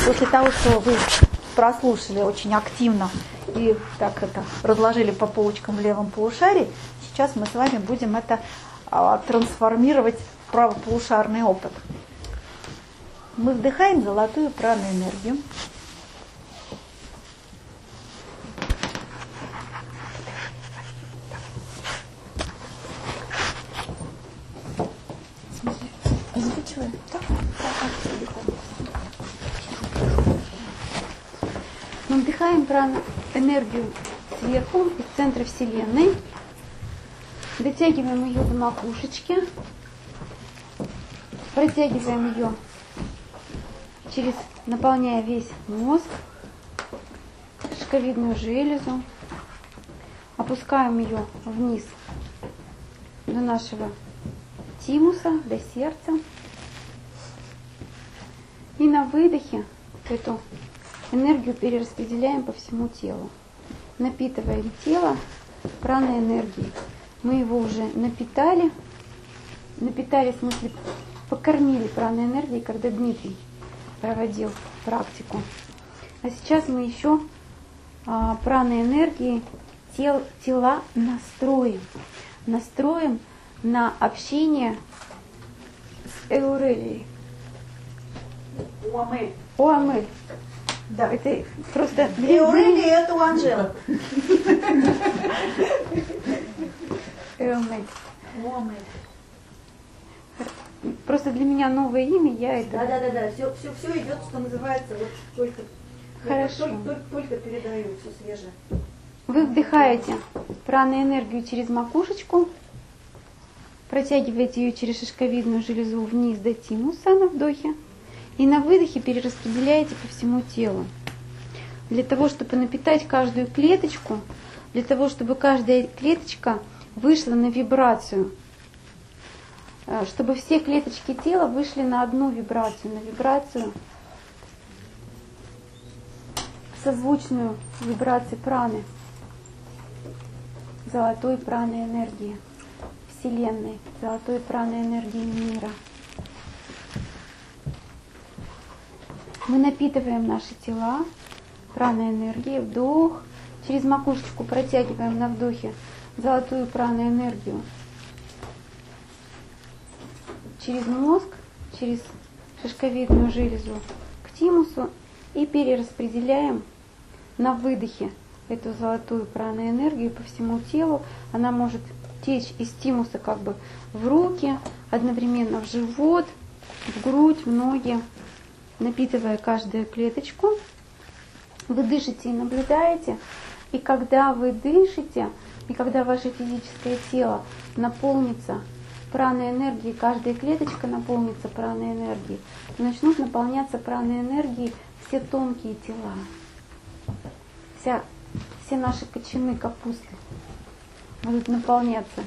После того, что вы прослушали очень активно и так это разложили по полочкам в левом полушарии, сейчас мы с вами будем это трансформировать в правополушарный опыт. Мы вдыхаем золотую праноэнергию. Мы вдыхаем праноэнергию сверху, из центра Вселенной, дотягиваем ее до макушечки, протягиваем ее наполняя весь мозг, шишковидную железу, опускаем ее вниз до нашего тимуса, до сердца. И на выдохе эту энергию перераспределяем по всему телу. Напитываем тело праноэнергией. Мы его уже напитали. Напитали, в смысле, покормили праноэнергией, когда Дмитрий проводил практику. А сейчас мы еще праноэнергией тела настроим. Настроим на общение с Эурелией. Уамель. Да. Это просто... Эурелия это у Анжелы. Уамель. Уамель. Просто для меня новое имя, я это... Да. Все идет, что называется, вот только... Хорошо. Только передаю все свежее. Вы вдыхаете праноэнергию через макушечку, протягиваете ее через шишковидную железу вниз до тимуса на вдохе, и на выдохе перераспределяете по всему телу. Для того, чтобы напитать каждую клеточку, для того, чтобы каждая клеточка вышла на вибрацию, чтобы все клеточки тела вышли на одну вибрацию, на вибрацию созвучную вибрации праны, золотой праноэнергии Вселенной, золотой праноэнергии мира. Мы напитываем наши тела праноэнергией, вдох, через макушечку протягиваем на вдохе золотую праноэнергию через мозг, через шишковидную железу к тимусу и перераспределяем на выдохе эту золотую праноэнергию по всему телу. Она может течь из тимуса как бы в руки, одновременно в живот, в грудь, в ноги, напитывая каждую клеточку. Вы дышите и наблюдаете, и когда вы дышите, и когда ваше физическое тело наполнится праноэнергией, каждая клеточка наполнится праноэнергией, начнут наполняться праноэнергией все тонкие тела, все наши кочаны капусты будут наполняться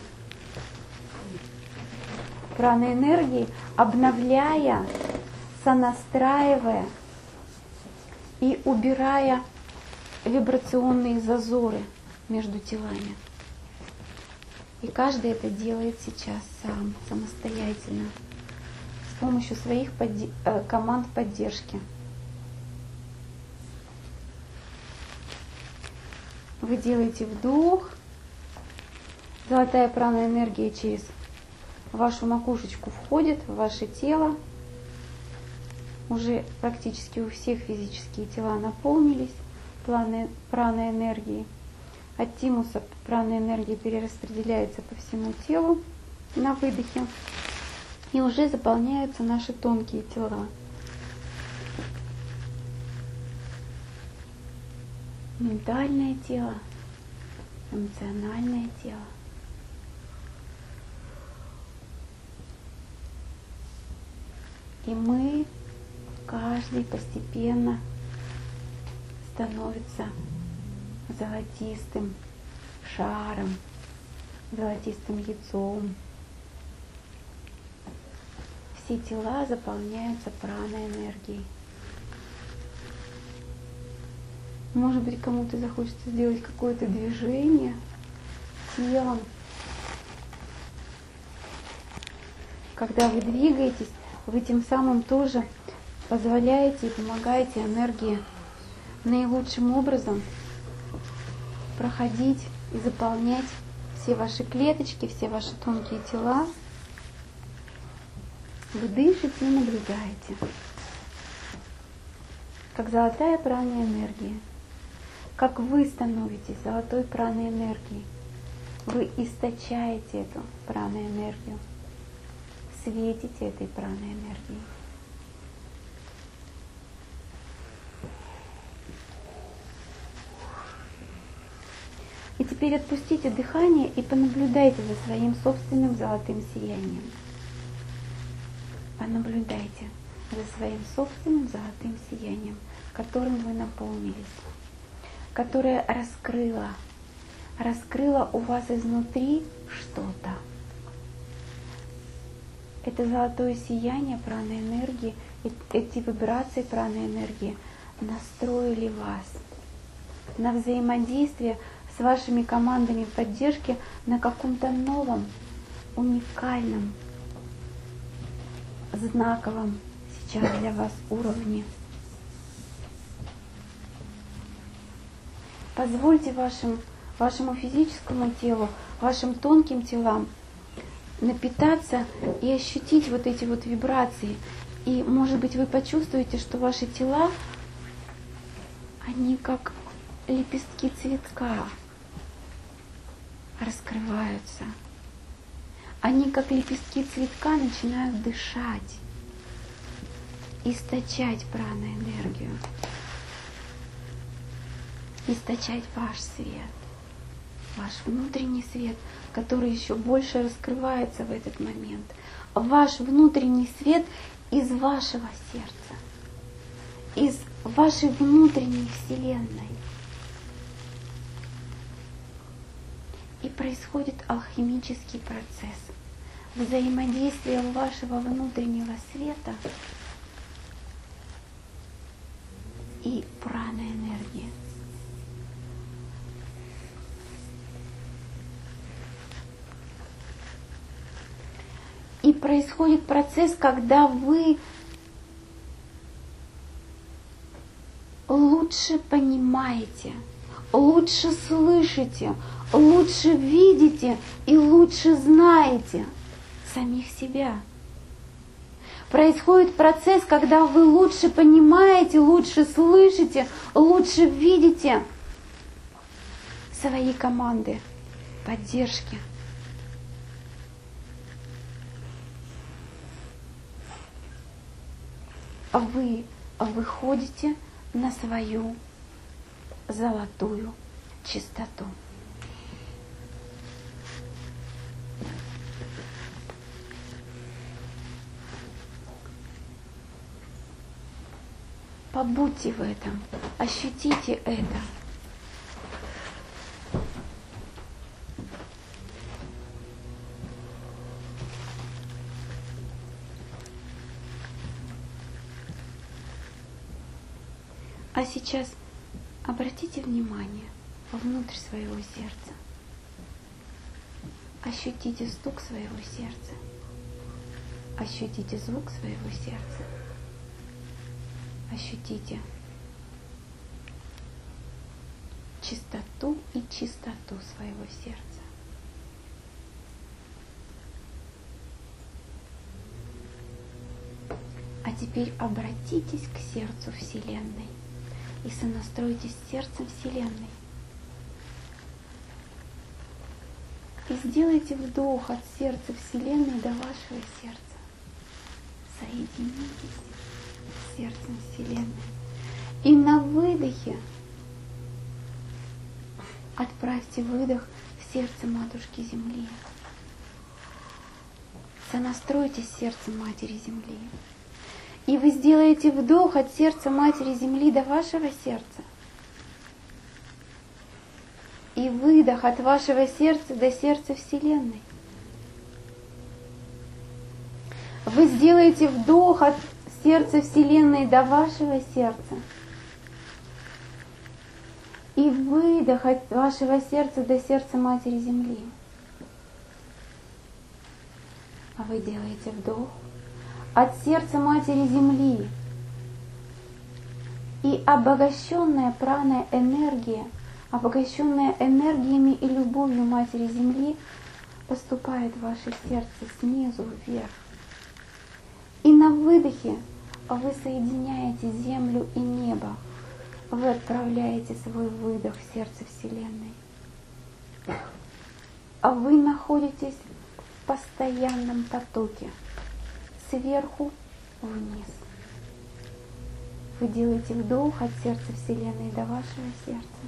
праноэнергией, обновляя, сонастраивая и убирая вибрационные зазоры между телами. И каждый это делает сейчас сам, самостоятельно, с помощью своих команд поддержки. Вы делаете вдох, золотая праноэнергия через вашу макушечку входит в ваше тело. Уже практически у всех физические тела наполнились праноэнергией. От тимуса праноэнергия перераспределяется по всему телу на выдохе. И уже заполняются наши тонкие тела. Ментальное тело, эмоциональное тело. И мы, каждый постепенно становится золотистым шаром, золотистым яйцом. Все тела заполняются праноэнергией. Может быть, кому-то захочется сделать какое-то движение телом. Когда вы двигаетесь, вы тем самым тоже позволяете и помогаете энергии наилучшим образом проходить и заполнять все ваши клеточки, все ваши тонкие тела. Вы дышите и наблюдаете, как золотая праная энергия, как вы становитесь золотой праной энергией. Вы источаете эту праную энергию, светите этой праной энергией. И теперь отпустите дыхание и понаблюдайте за своим собственным золотым сиянием. Понаблюдайте за своим собственным золотым сиянием, которым вы наполнились, которое раскрыло у вас изнутри что-то. Это золотое сияние праной энергии, эти вибрации праной энергии настроили вас на взаимодействие с вашими командами поддержки на каком-то новом, уникальном, знаковом сейчас для вас уровне. Позвольте вашему физическому телу, вашим тонким телам напитаться и ощутить вот эти вот вибрации. И, может быть, вы почувствуете, что ваши тела, они как лепестки цветка раскрываются. Они, как лепестки цветка, начинают дышать, источать праную энергию, источать ваш свет, ваш внутренний свет, который еще больше раскрывается в этот момент. Ваш внутренний свет из вашего сердца, из вашей внутренней вселенной. И происходит алхимический процесс взаимодействия вашего внутреннего света и праной энергии. И происходит процесс, когда вы лучше понимаете, лучше слышите, лучше видите и лучше знаете самих себя. Происходит процесс, когда вы лучше понимаете, лучше слышите, лучше видите свои команды поддержки. Вы выходите на свою золотую чистоту. Побудьте в этом, ощутите это. А сейчас обратите внимание внутрь своего сердца. Ощутите стук своего сердца. Ощутите звук своего сердца. Ощутите чистоту и чистоту своего сердца. А теперь обратитесь к сердцу Вселенной и сонастройтесь с сердцем Вселенной. И сделайте вдох от сердца Вселенной до вашего сердца. Соединитесь с сердцем Вселенной. И на выдохе отправьте выдох в сердце Матушки Земли. Сонастройтесь с сердцем Матери Земли. И вы сделаете вдох от сердца Матери Земли до вашего сердца. И выдох от вашего сердца до сердца Вселенной. Вы сделаете вдох от сердца Вселенной до вашего сердца. И выдох от вашего сердца до сердца Матери Земли. А вы делаете вдох от сердца Матери Земли И обогащенная праной энергия, обогащенная энергиями и любовью Матери Земли, поступает в ваше сердце снизу вверх. И на выдохе вы соединяете землю и небо. Вы отправляете свой выдох в сердце Вселенной. А вы находитесь в постоянном потоке, сверху вниз. Вы делаете вдох от сердца Вселенной до вашего сердца.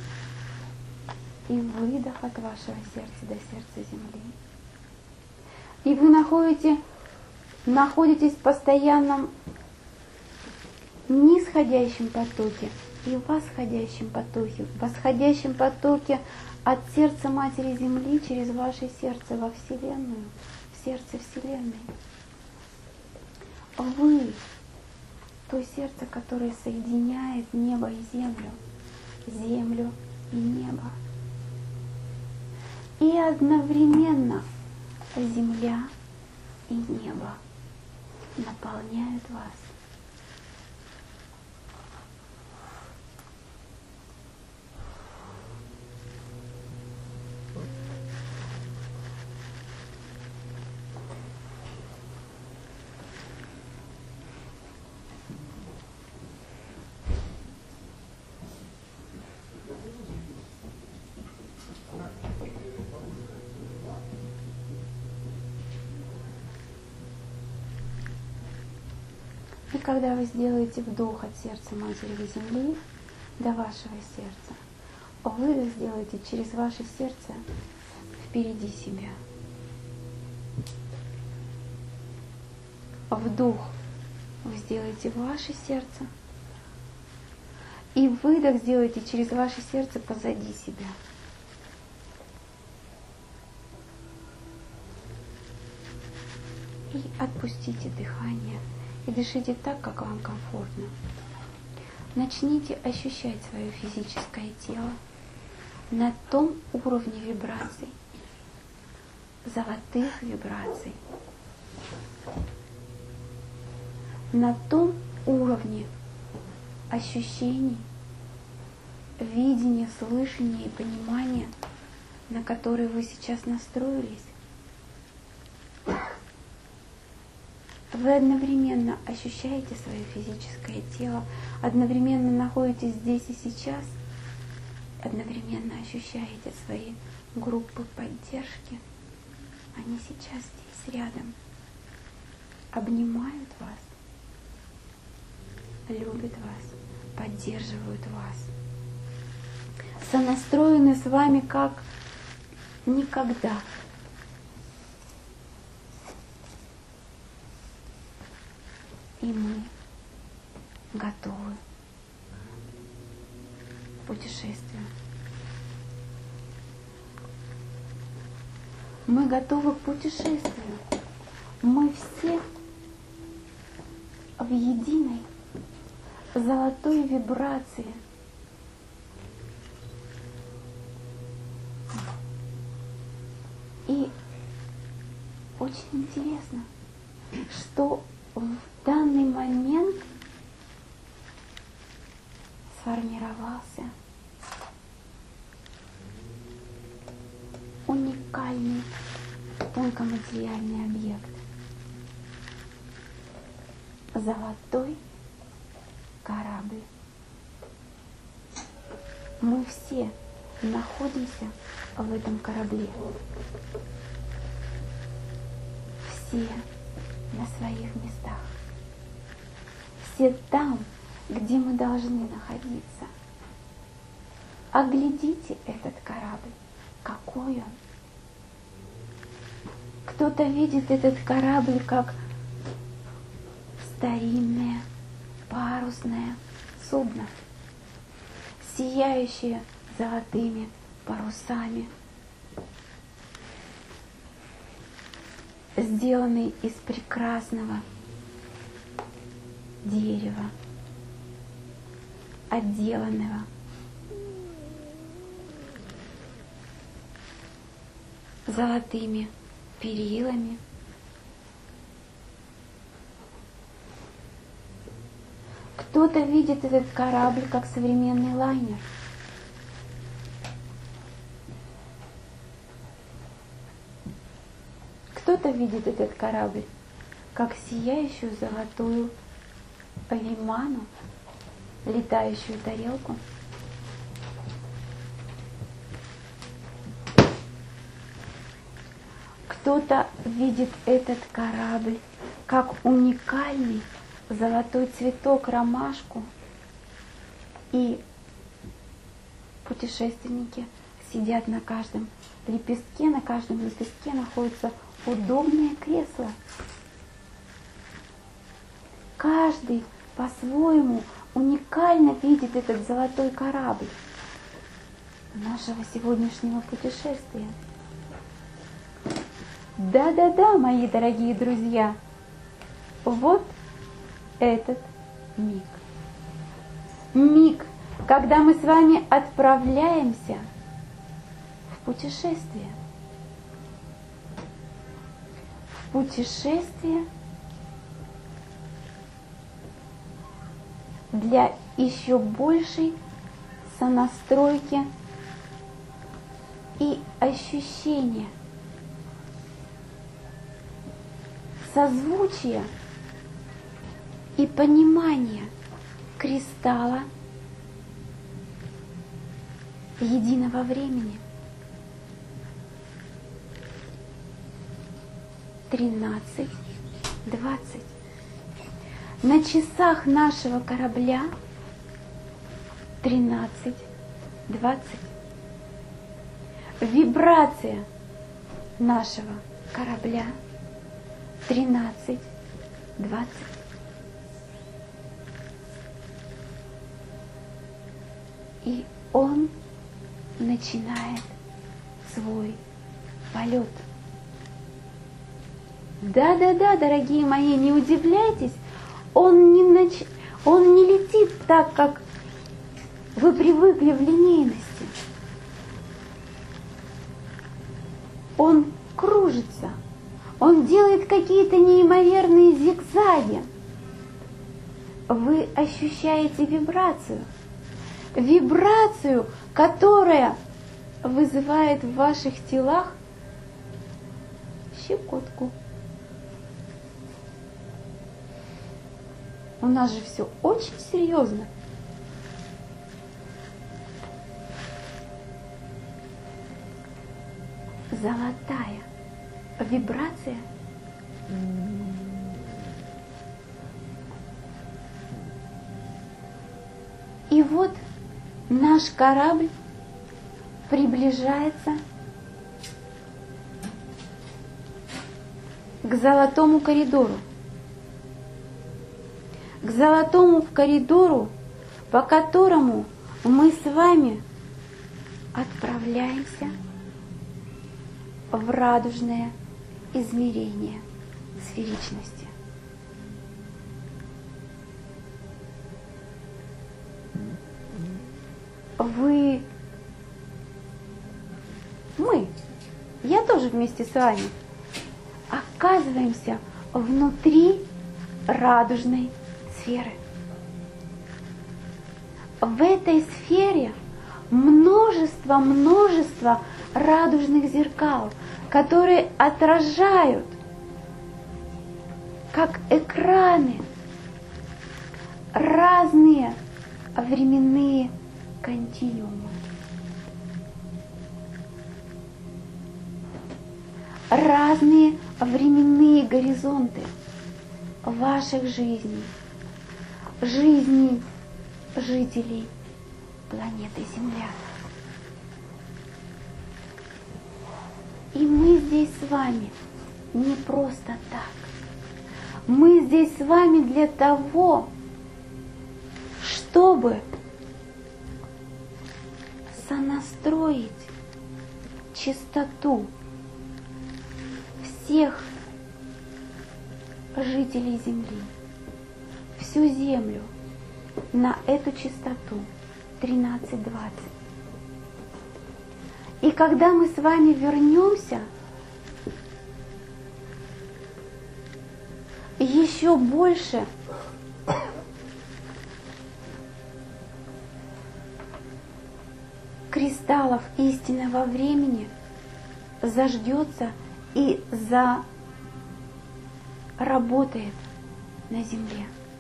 И выдох от вашего сердца до сердца Земли. И вы находитесь в постоянном нисходящем потоке и восходящем потоке от сердца Матери Земли через ваше сердце во Вселенную, в сердце Вселенной. Вы то сердце, которое соединяет небо и землю, землю и небо. И одновременно земля и небо наполняют вас. И когда вы сделаете вдох от сердца Матери Земли до вашего сердца, выдох сделайте через ваше сердце впереди себя. Вдох вы сделаете в ваше сердце, и выдох сделайте через ваше сердце позади себя. И отпустите дыхание. И дышите так, как вам комфортно. Начните ощущать свое физическое тело на том уровне вибраций, золотых вибраций, на том уровне ощущений, видения, слышания и понимания, на который вы сейчас настроились. Вы одновременно ощущаете свое физическое тело, одновременно находитесь здесь и сейчас, одновременно ощущаете свои группы поддержки. Они сейчас здесь рядом, обнимают вас, любят вас, поддерживают вас, сонастроены с вами как никогда. И мы готовы к путешествию. Мы готовы к путешествию. Мы все в единой золотой вибрации. И очень интересно, что в данный момент сформировался уникальный тонкоматериальный объект. Золотой корабль. Мы все находимся в этом корабле. Все на своих местах. Все там, где мы должны находиться. Оглядите этот корабль. Какой он? Кто-то видит этот корабль как старинное парусное судно, сияющее золотыми парусами, сделанный из прекрасного дерева, отделанного золотыми перилами, Кто-то видит этот корабль как современный лайнер. Кто-то видит этот корабль как сияющую золотую виману, летающую тарелку. Кто-то видит этот корабль как уникальный золотой цветок, ромашку. И путешественники сидят на каждом лепестке находится удобное кресло. Каждый по-своему уникально видит этот золотой корабль нашего сегодняшнего путешествия. Да-да-да, мои дорогие друзья, вот этот миг. Миг, когда мы с вами отправляемся в путешествие. В путешествие для еще большей сонастройки и ощущения созвучия и понимания кристалла единого времени. 13:20. На часах нашего корабля 13:20. Вибрация нашего корабля 13:20. И он начинает свой полет. Да-да-да, дорогие мои, не удивляйтесь, он не летит так, как вы привыкли в линейности. Он кружится, он делает какие-то неимоверные зигзаги. Вы ощущаете вибрацию. Вибрацию, которая вызывает в ваших телах щекотку. У нас же все очень серьезно. Золотая вибрация. И вот наш корабль приближается к золотому коридору. К золотому коридору, по которому мы с вами отправляемся в радужное измерение сферичности. Я тоже вместе с вами оказываемся внутри радужной сферы. В этой сфере множество радужных зеркал, которые отражают, как экраны, разные временные континуумы. Разные временные горизонты ваших жизней, жизней жителей планеты Земля. И мы здесь с вами не просто так. Мы здесь с вами для того, чтобы сонастроить частоту всех жителей Земли, всю Землю на эту частоту 13:20. И когда мы с вами вернемся, еще больше кристаллов истинного времени заждется и заработает на Земле.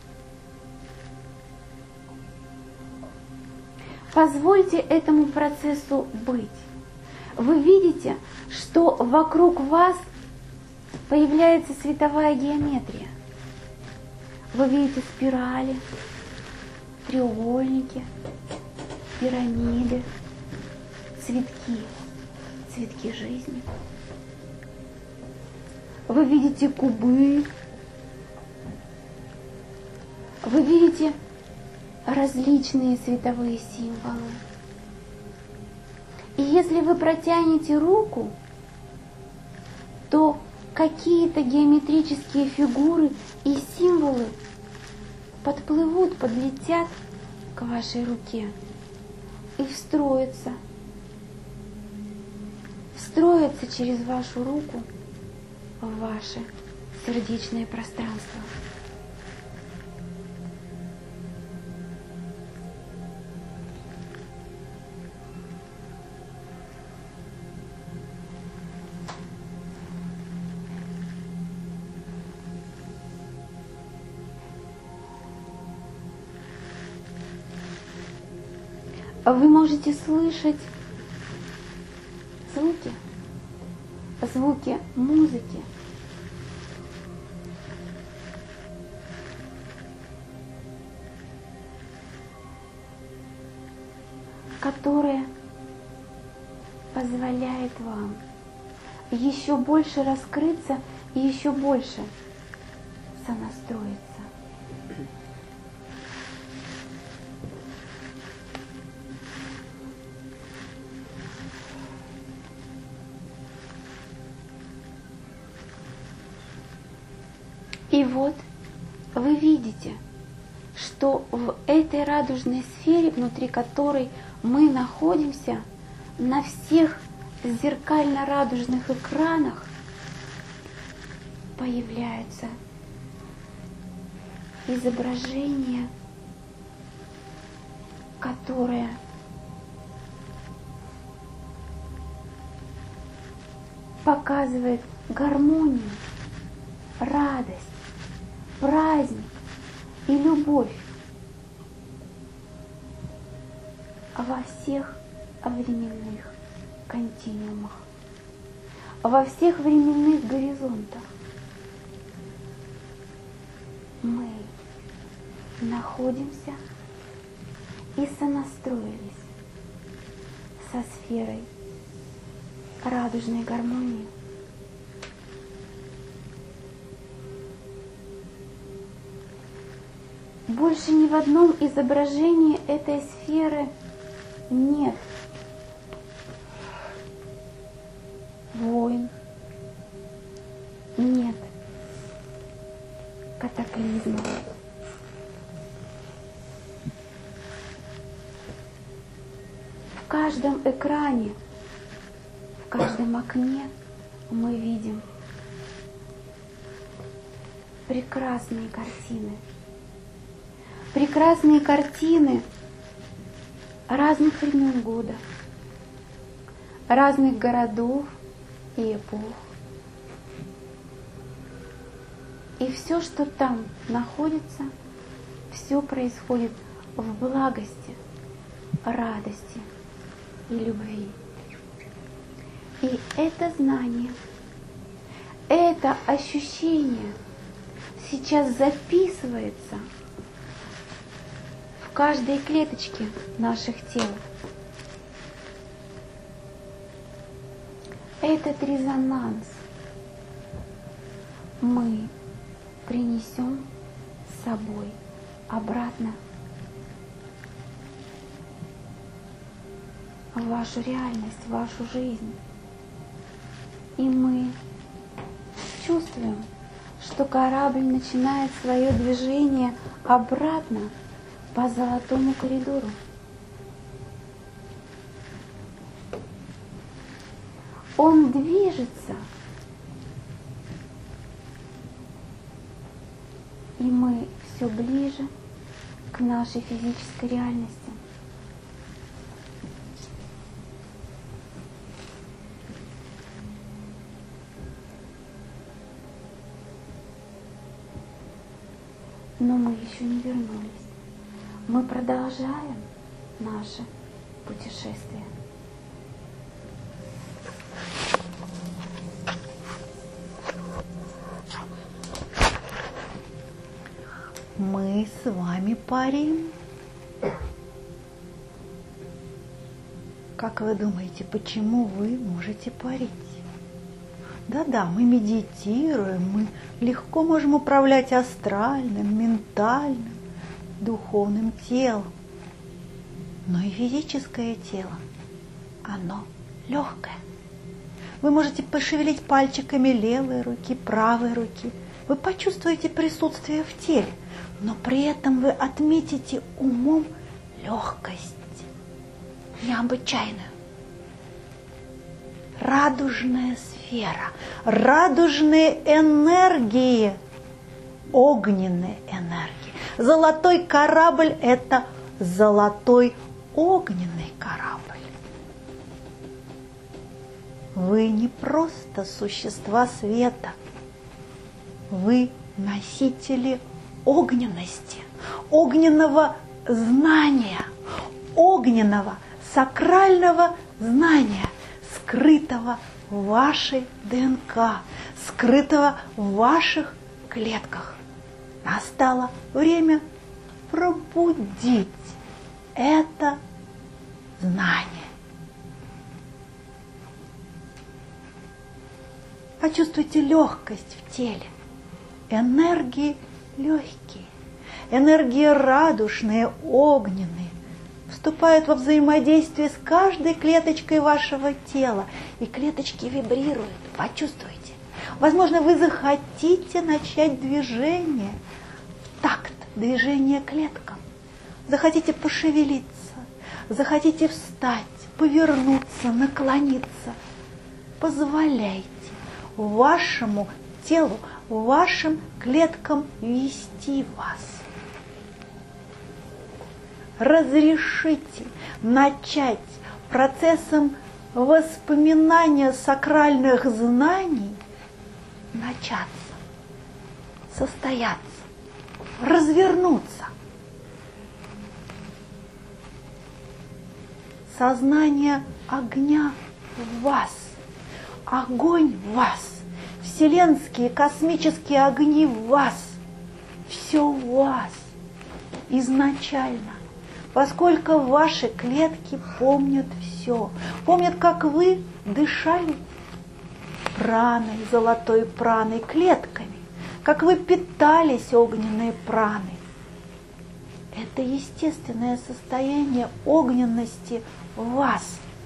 Позвольте этому процессу быть. Вы видите, что вокруг вас появляется световая геометрия. Вы видите спирали, треугольники, пирамиды, цветки жизни. Вы видите кубы, вы видите различные световые символы. И если вы протянете руку, то какие-то геометрические фигуры и символы подплывут, подлетят к вашей руке и встроятся через вашу руку в ваше сердечное пространство. Вы можете слышать звуки музыки, которая позволяет вам еще больше раскрыться и еще больше сонастроиться. И вот вы видите, что в этой радужной сфере, внутри которой мы находимся, на всех зеркально-радужных экранах появляются изображения, которые показывают гармонию, радость, праздник и любовь во всех временных континуумах, во всех временных горизонтах. Мы находимся и сонастроились со сферой радужной гармонии. Больше ни в одном изображении этой сферы нет войн, нет катаклизмов. В каждом экране, в каждом окне мы видим прекрасные картины. Прекрасные картины разных времен года, разных городов и эпох. И все, что там находится, все происходит в благости, радости и любви. И это знание, это ощущение сейчас записывается в каждой клеточке наших тел. Этот резонанс мы принесем с собой обратно в вашу реальность, в вашу жизнь. И мы чувствуем, что корабль начинает свое движение обратно по золотому коридору. Он движется, и мы все ближе к нашей физической реальности. Но мы еще не вернулись. Мы продолжаем наше путешествие. Мы с вами парим. Как вы думаете, почему вы можете парить? Да-да, мы медитируем, мы легко можем управлять астральным, ментальным, духовным телом. Но и физическое тело, оно легкое. Вы можете пошевелить пальчиками левой руки, правой руки. Вы почувствуете присутствие в теле, но при этом вы отметите умом легкость, необычайную. Радужная сфера, радужные энергии, огненные энергии. Золотой корабль – это золотой огненный корабль. Вы не просто существа света, вы носители огненности, огненного знания, огненного сакрального знания, скрытого в вашей ДНК, скрытого в ваших клетках. Настало время пробудить это знание. Почувствуйте легкость в теле. Энергии легкие, энергии радужные, огненные, вступают во взаимодействие с каждой клеточкой вашего тела, и клеточки вибрируют. Почувствуйте. Возможно, вы захотите начать движение в такт движения клеткам. Захотите пошевелиться, захотите встать, повернуться, наклониться. Позволяйте вашему телу, вашим клеткам вести вас. Разрешите начать процессом воспоминания сакральных знаний начаться, состояться, развернуться. Сознание огня в вас, огонь в вас, вселенские космические огни в вас, все в вас изначально, поскольку ваши клетки помнят все, помнят, как вы дышали праной, золотой праной, клетками, как вы питались огненной праной. Это естественное состояние огненности в вас.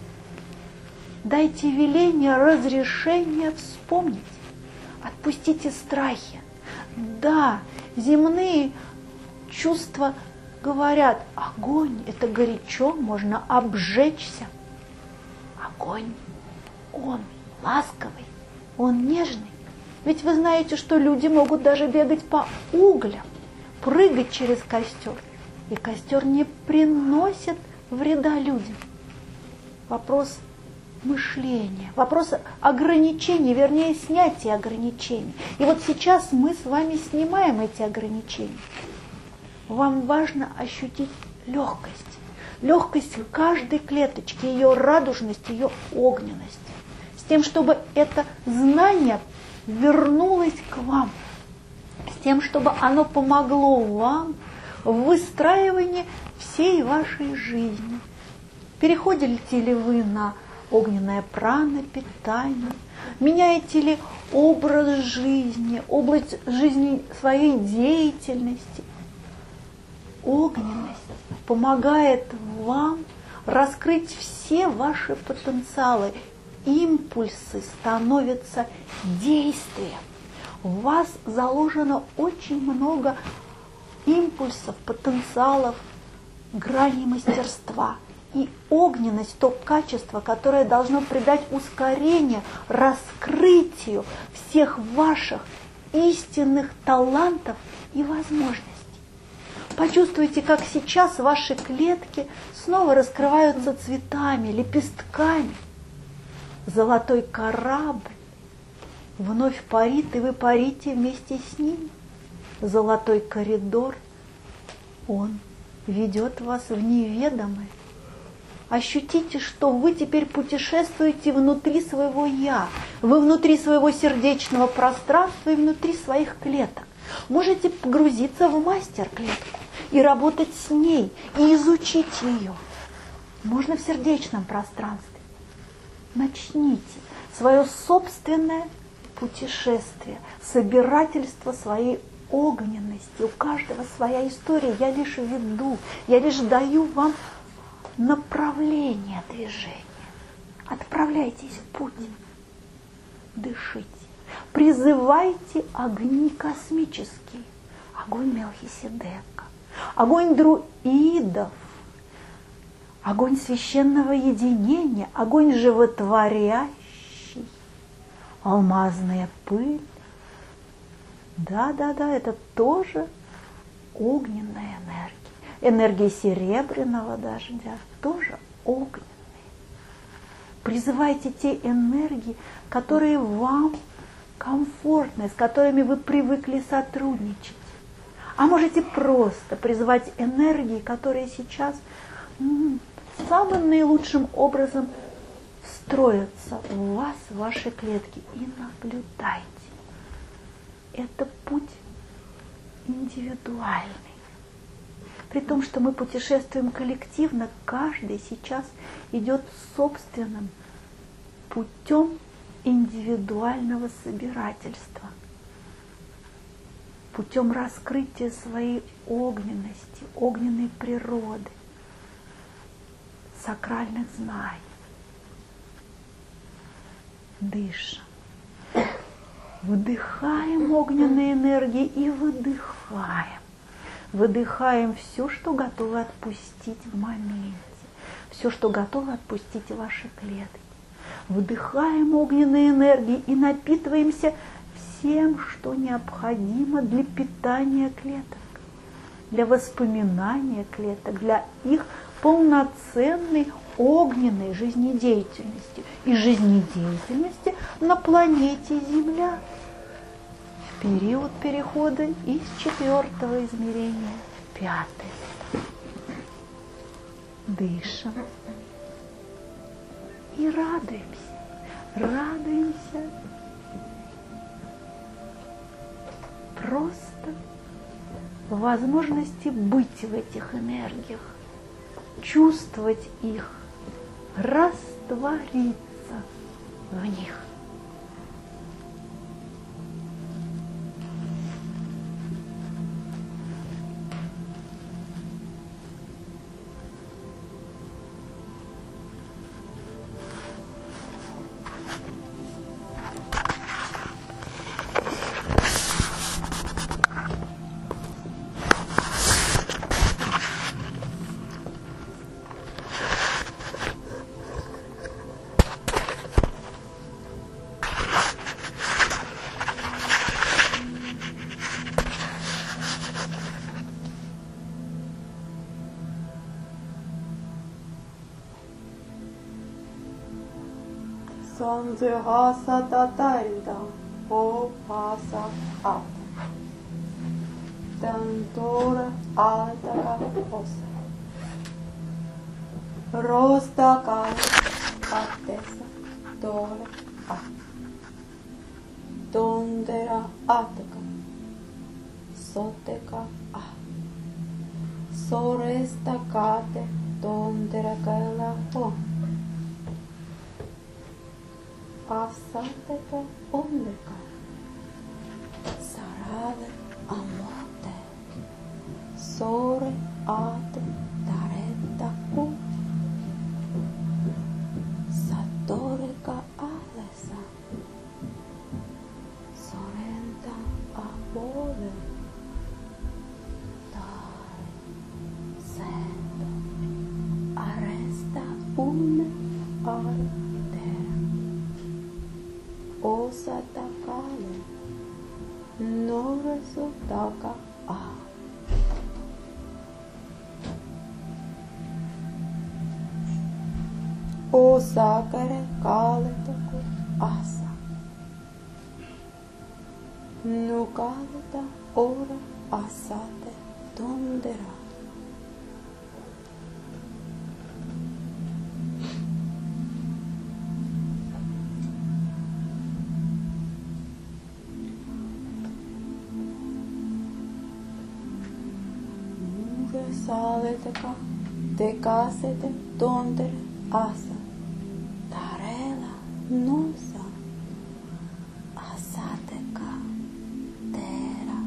Дайте веление, разрешение вспомнить. Отпустите страхи. Да, земные чувства говорят, огонь – это горячо, можно обжечься. Огонь, он ласковый, он нежный. Ведь вы знаете, что люди могут даже бегать по углям, прыгать через костер. И костер не приносит вреда людям. Вопрос мышления, вопрос ограничений, вернее, снятия ограничений. И вот сейчас мы с вами снимаем эти ограничения. Вам важно ощутить легкость. Легкость в каждой клеточке, ее радужность, ее огненность. С тем, чтобы это знание вернулось к вам. С тем, чтобы оно помогло вам в выстраивании всей вашей жизни. Переходите ли вы на огненное прана, питание? Меняете ли образ жизни, область жизни своей деятельности? Огненность помогает вам раскрыть все ваши потенциалы. Импульсы становятся действием. В вас заложено очень много импульсов, потенциалов, граней мастерства. И огненность, то качество, которое должно придать ускорение раскрытию всех ваших истинных талантов и возможностей. Почувствуйте, как сейчас ваши клетки снова раскрываются цветами, лепестками. Золотой корабль вновь парит, и вы парите вместе с ним. золотой коридор, он ведет вас в неведомое. Ощутите, что вы теперь путешествуете внутри своего «я». Вы внутри своего сердечного пространства и внутри своих клеток. Можете погрузиться в мастер-клетку и работать с ней, и изучить ее. Можно в сердечном пространстве. Начните свое собственное путешествие, собирательство своей огненности. У каждого своя история. Я лишь веду, я лишь даю вам направление движения. Отправляйтесь в путь. Дышите. Призывайте огни космические. Огонь Мелхиседека, огонь друидов, огонь священного единения, огонь животворящий, алмазная пыль. Да, это тоже огненная энергия. Энергия серебряного дождя тоже огненная. Призывайте те энергии, которые вам комфортны, с которыми вы привыкли сотрудничать. А можете просто призывать энергии, которые сейчас самым наилучшим образом встроятся в вас, в ваши клетки. И наблюдайте. Это путь индивидуальный. При том, что мы путешествуем коллективно, каждый сейчас идет собственным путем индивидуального собирательства, путем раскрытия своей огненности, огненной природы, сакральных знаний. Дышим. Вдыхаем огненные энергии и выдыхаем. Выдыхаем все, что готовы отпустить в моменте, все, что готовы отпустить ваши клетки. Вдыхаем огненные энергии и напитываемся всем, что необходимо для питания клеток, для воспоминания клеток, для их полноценной огненной жизнедеятельности и жизнедеятельности на планете Земля в период перехода из 4-го измерения в 5-е. Дышим и радуемся просто возможности быть в этих энергиях, чувствовать их, раствориться в них. Санзехаса татальда, опаса ат. Тантора алтара оса. Ростака атеса торе ат. Тондера атака. Сотека а. Сореста кате тондера кайла о. Асатека онлека, сараве амоте, соре ате тарета у, саторека алеса, сорента аболе, тай, сето, ареста уне арте. Оса такая, но результата а. Оса каре кале таку аса. Ну кале та ора асате тондера. Салетека, текасете, тондере, аса, тарела, носа, асатека, тера,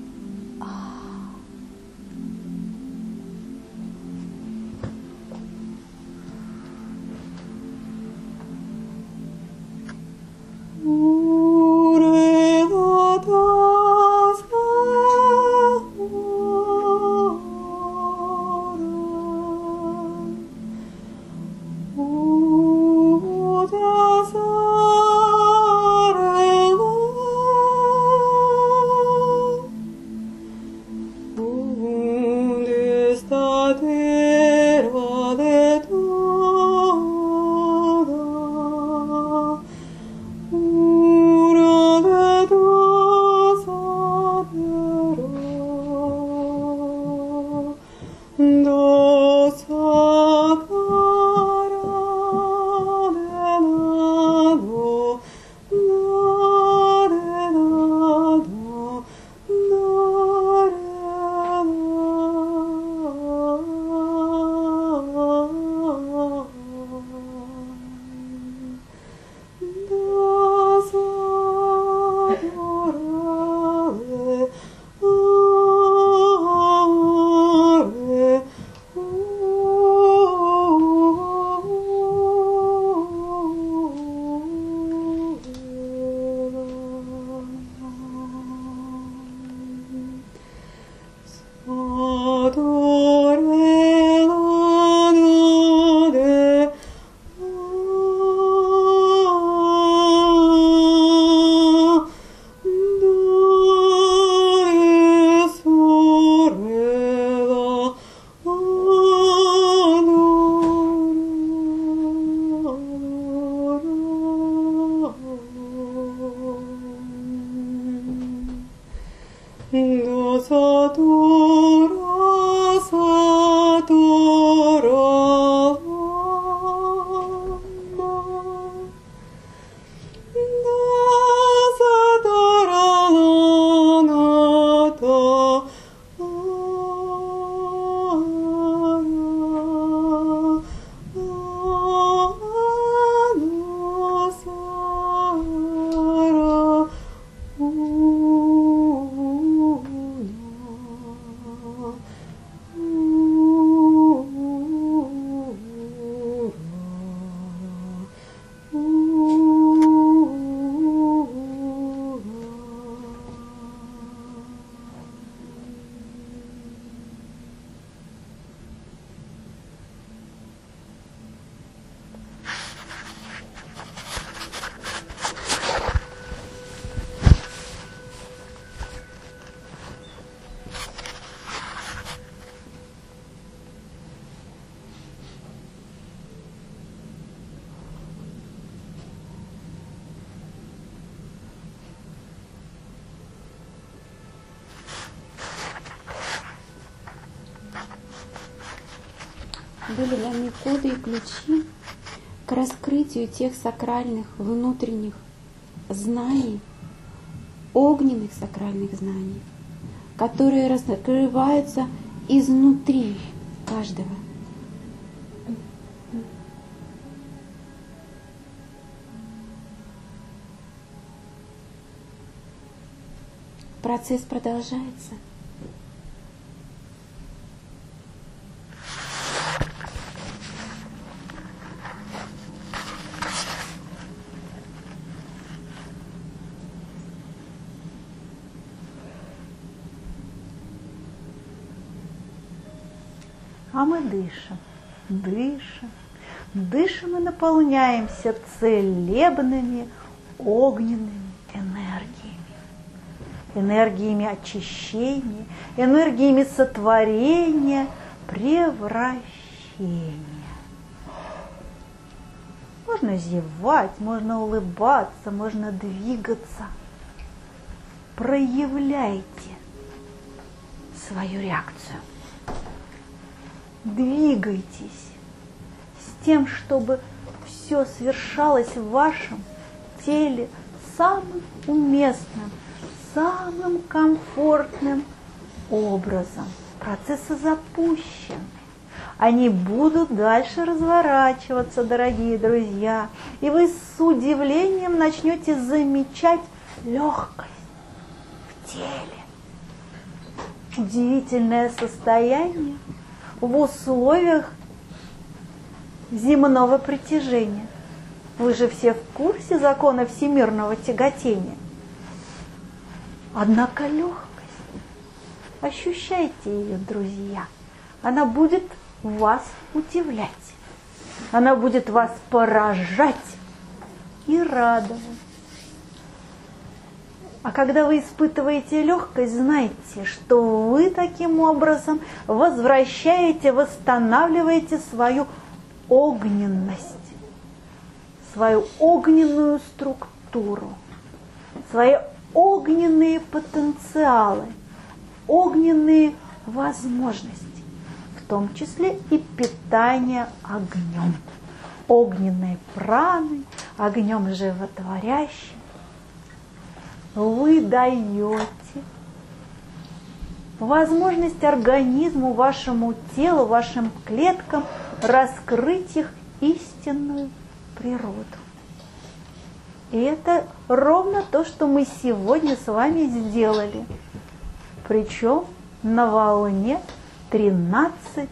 были даны коды и ключи к раскрытию тех сакральных внутренних знаний, огненных сакральных знаний, которые раскрываются изнутри каждого. Процесс продолжается. А мы дышим, дышим, дышим и наполняемся целебными огненными энергиями. Энергиями очищения, энергиями сотворения, превращения. Можно зевать, можно улыбаться, можно двигаться. Проявляйте свою реакцию. Двигайтесь с тем, чтобы все совершалось в вашем теле самым уместным, самым комфортным образом. Процессы запущены. Они будут дальше разворачиваться, дорогие друзья. И вы с удивлением начнете замечать легкость в теле. Удивительное состояние в условиях земного притяжения. Вы же все в курсе закона всемирного тяготения. Однако легкость, ощущайте ее, друзья, она будет вас удивлять, она будет вас поражать и радовать. А когда вы испытываете легкость, знайте, что вы таким образом возвращаете, восстанавливаете свою огненность, свою огненную структуру, свои огненные потенциалы, огненные возможности, в том числе и питание огнем, огненной праной, огнем животворящим. Вы даете возможность организму, вашему телу, вашим клеткам раскрыть их истинную природу. И это ровно то, что мы сегодня с вами сделали. Причем на волне 13-20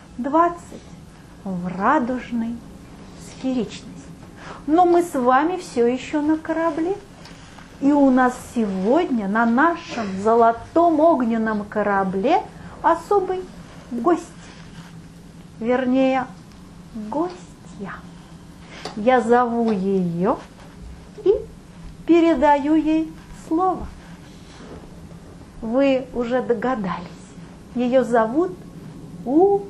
в радужной сферичности. Но мы с вами все еще на корабле. И у нас сегодня на нашем золотом огненном корабле особый гость. Вернее, гостья. Я зову ее и передаю ей слово. Вы уже догадались. Ее зовут Уомель.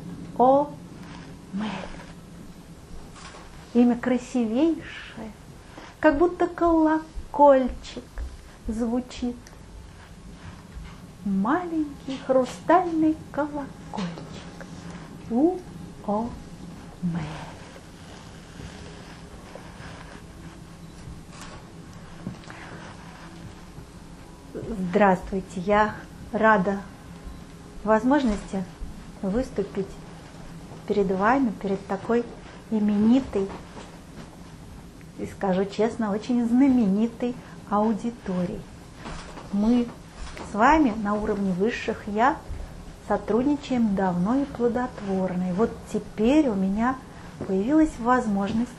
Имя красивейшее, как будто колокольчик звучит. Маленький хрустальный колокольчик. Уомель. Здравствуйте, я рада возможности выступить перед вами, перед такой именитой, и скажу честно, очень знаменитой аудиторией. Мы с вами на уровне высших «я» сотрудничаем давно и плодотворно. И вот теперь у меня появилась возможность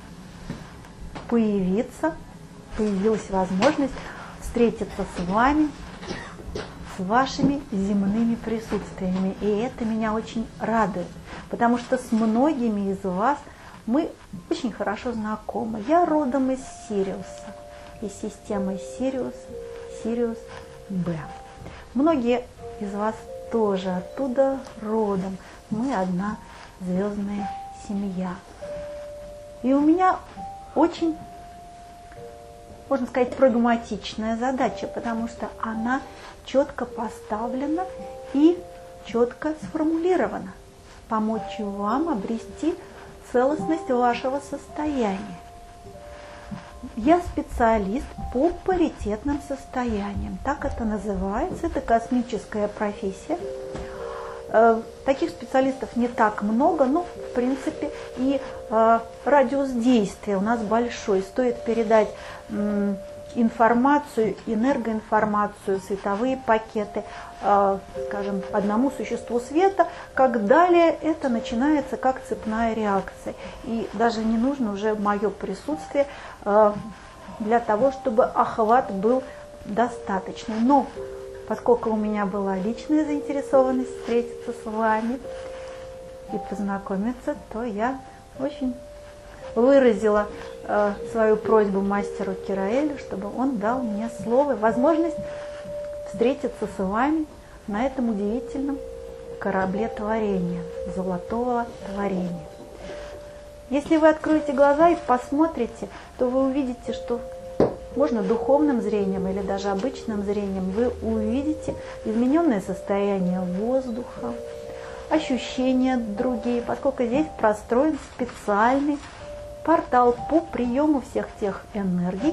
появилась возможность встретиться с вами, с вашими земными присутствиями. И это меня очень радует, потому что с многими из вас мы очень хорошо знакомы. Я родом из Сириуса, из системы Сириус Б. Многие из вас тоже оттуда родом. Мы одна звездная семья. И у меня очень, можно сказать, прагматичная задача, потому что она четко поставлена и четко сформулирована. Помочь вам обрести целостность вашего состояния. Я специалист по паритетным состояниям. Так это называется. Это космическая профессия. Таких специалистов не так много, но в принципе и радиус действия у нас большой. Стоит передать информацию, энергоинформацию, световые пакеты, скажем, одному существу света, как далее это начинается как цепная реакция. И даже не нужно уже мое присутствие для того, чтобы охват был достаточный. Но поскольку у меня была личная заинтересованность встретиться с вами и познакомиться, то я очень выразила свою просьбу мастеру Кираэлю, чтобы он дал мне слово, возможность встретиться с вами на этом удивительном корабле творения, золотого творения. Если вы откроете глаза и посмотрите, то вы увидите, что можно духовным зрением или даже обычным зрением, вы увидите измененное состояние воздуха, ощущения другие, поскольку здесь простроен специальный портал по приему всех тех энергий,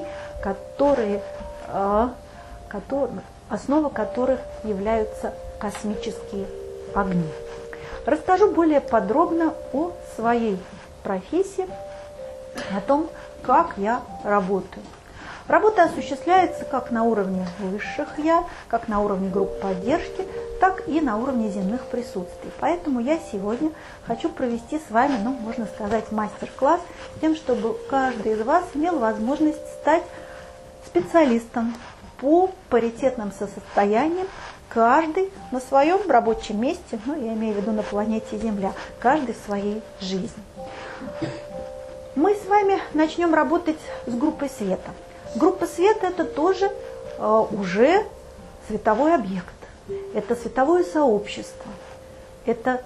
основа которых являются космические огни. Расскажу более подробно о своей профессии, о том, как я работаю. Работа осуществляется как на уровне высших я, как на уровне групп поддержки, так и на уровне земных присутствий. Поэтому я сегодня хочу провести с вами, можно сказать, мастер-класс, с тем, чтобы каждый из вас имел возможность стать специалистом по паритетным состояниям, каждый на своем рабочем месте, я имею в виду на планете Земля, каждый в своей жизни. Мы с вами начнем работать с группой света. Группа света – это тоже уже световой объект, это световое сообщество, это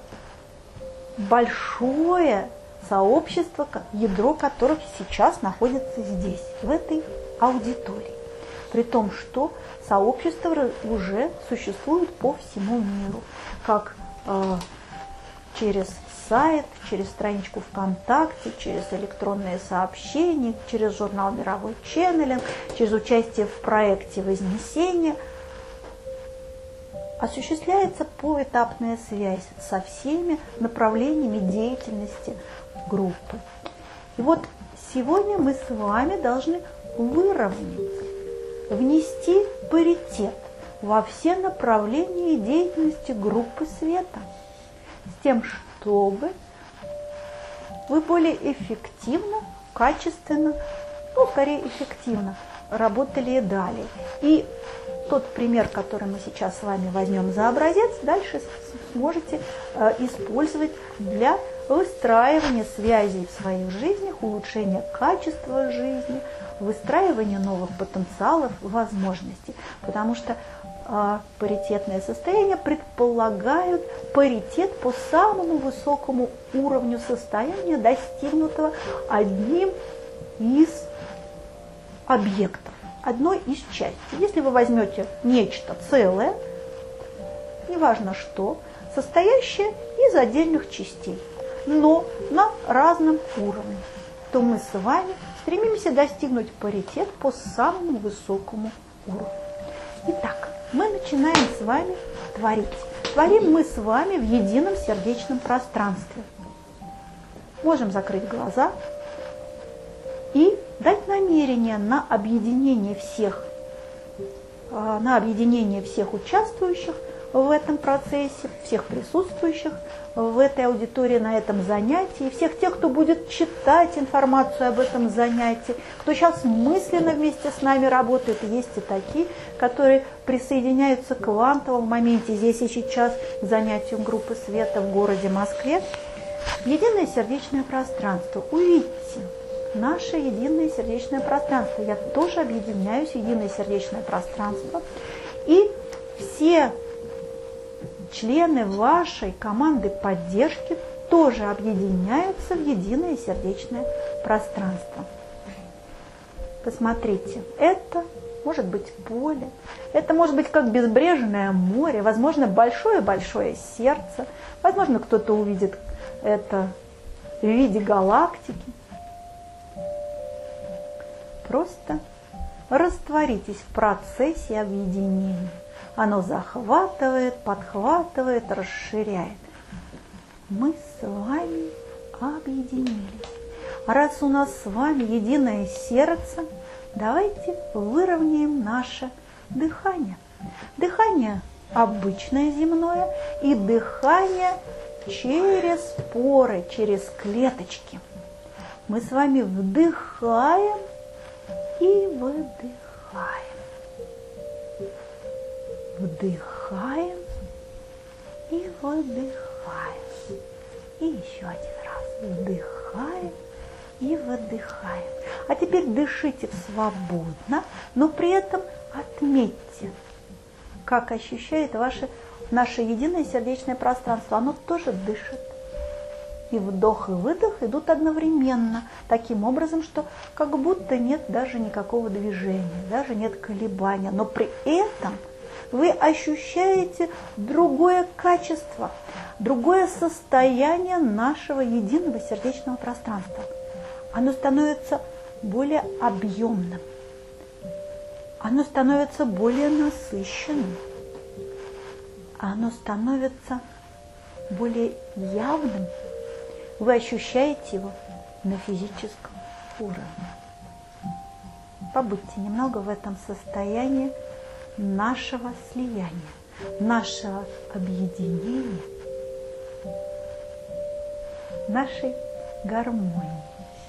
большое сообщество, ядро которых сейчас находится здесь, в этой аудитории. При том, что сообщество уже существует по всему миру, как через сайт, через страничку ВКонтакте, через электронные сообщения, через журнал «Мировой ченнелинг», через участие в проекте Вознесения. Осуществляется поэтапная связь со всеми направлениями деятельности группы. И вот сегодня мы с вами должны выровнять, внести паритет во все направления деятельности группы света, с тем, чтобы вы более эффективно, качественно, скорее эффективно работали и далее. И тот пример, который мы сейчас с вами возьмем за образец, дальше сможете использовать для выстраивания связей в своих жизнях, улучшения качества жизни, выстраивания новых потенциалов, возможностей. Потому что паритетные состояния предполагают паритет по самому высокому уровню состояния, достигнутого одним из объектов, одной из частей. Если вы возьмете нечто целое, неважно что, состоящее из отдельных частей, но на разном уровне, то мы с вами стремимся достигнуть паритет по самому высокому уровню. Итак, мы начинаем с вами творить. Творим мы с вами в едином сердечном пространстве. Можем закрыть глаза и дать намерение на объединение всех участвующих в этом процессе, всех присутствующих в этой аудитории, на этом занятии, всех тех, кто будет читать информацию об этом занятии, кто сейчас мысленно вместе с нами работает. Есть и такие, которые присоединяются к квантовому моменте здесь и сейчас к занятию группы света в городе Москве. Единое сердечное пространство. Увидите наше единое сердечное пространство. Я тоже объединяюсь в единое сердечное пространство. И все члены вашей команды поддержки тоже объединяются в единое сердечное пространство. Посмотрите, это может быть поле, это может быть как безбрежное море, возможно, большое-большое сердце, возможно, кто-то увидит это в виде галактики. Просто растворитесь в процессе объединения. Оно захватывает, подхватывает, расширяет. Мы с вами объединились. А раз у нас с вами единое сердце, давайте выровняем наше дыхание. Дыхание обычное земное и дыхание через поры, через клеточки. Мы с вами вдыхаем и выдыхаем. Вдыхаем и выдыхаем. И еще один раз. Вдыхаем и выдыхаем. А теперь дышите свободно, но при этом отметьте, как ощущает наше единое сердечное пространство. Оно тоже дышит. И вдох и выдох идут одновременно, таким образом, что как будто нет даже никакого движения, даже нет колебания. Но при этом вы ощущаете другое качество, другое состояние нашего единого сердечного пространства. Оно становится более объемным, оно становится более насыщенным, оно становится более явным. Вы ощущаете его на физическом уровне. Побудьте немного в этом состоянии нашего слияния, нашего объединения, нашей гармонии.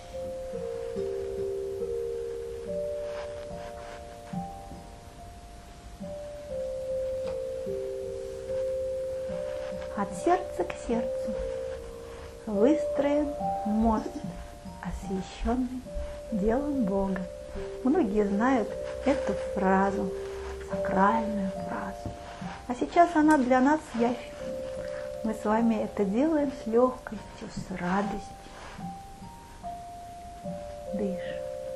От сердца к сердцу выстроен мост, освященный делом Бога. Многие знают эту фразу, сакральную фразу. А сейчас она для нас явь. Мы с вами это делаем с легкостью, с радостью. Дышим.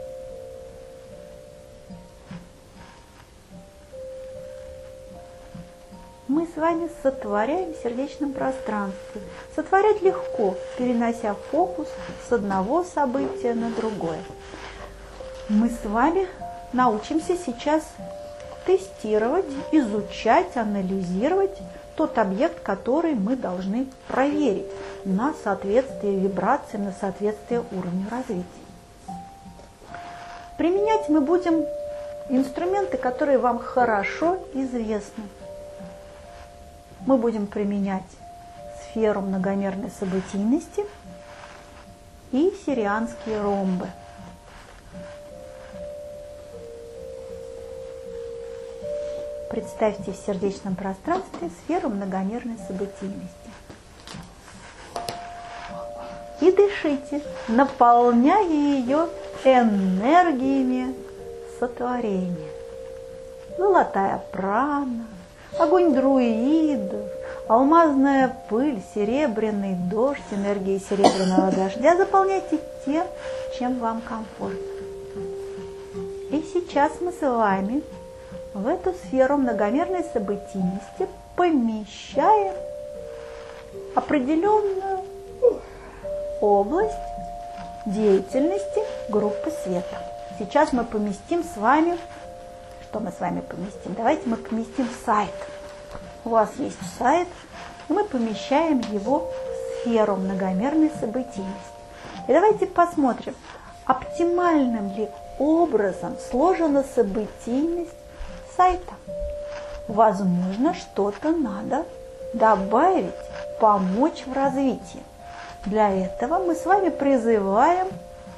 Мы с вами сотворяем в сердечном пространстве. Сотворять легко, перенося фокус с одного события на другое. Мы с вами научимся сейчас тестировать, изучать, анализировать тот объект, который мы должны проверить на соответствие вибрации, на соответствие уровню развития. Применять мы будем инструменты, которые вам хорошо известны. Мы будем применять сферу многомерной событийности и сирианские ромбы. Представьте в сердечном пространстве сферу многомерной событийности. И дышите, наполняя ее энергиями сотворения. Золотая прана, огонь друидов, алмазная пыль, серебряный дождь, энергии серебряного дождя. Заполняйте тем, чем вам комфортно. И сейчас мы с вами в эту сферу многомерной событийности помещаем определенную область деятельности группы света. Сейчас мы поместим с вами, что мы с вами поместим? Давайте мы поместим сайт. У вас есть сайт, и мы помещаем его в сферу многомерной событийности. И давайте посмотрим, оптимальным ли образом сложена событийность сайта. Возможно, что-то надо добавить, помочь в развитии. Для этого мы с вами призываем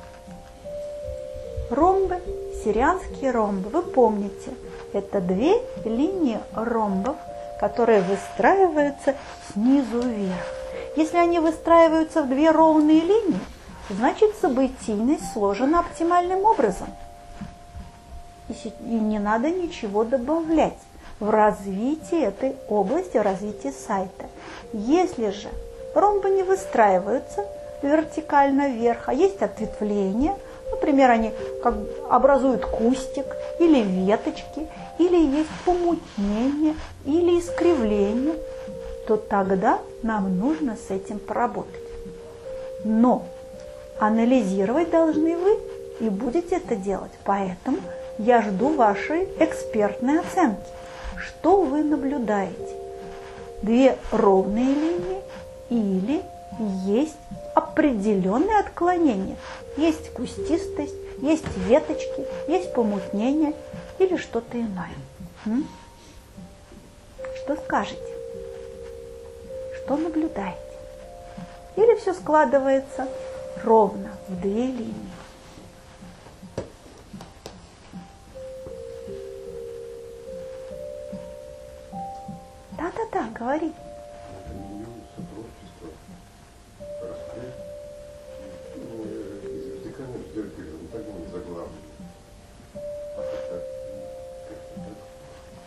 ромбы, сирианские ромбы. Вы помните, это две линии ромбов, которые выстраиваются снизу вверх. Если они выстраиваются в две ровные линии, значит событийность сложена оптимальным образом. И не надо ничего добавлять в развитии этой области, в развитии сайта. Если же ромбы не выстраиваются вертикально вверх, а есть ответвления, например, они как образуют кустик или веточки, или есть помутнение, или искривление, то тогда нам нужно с этим поработать. Но анализировать должны вы и будете это делать. Поэтому я жду вашей экспертной оценки. Что вы наблюдаете? Две ровные линии или есть определенные отклонения? Есть кустистость, есть веточки, есть помутнение или что-то иное? Что скажете? Что наблюдаете? Или все складывается ровно в две линии? Да, говори.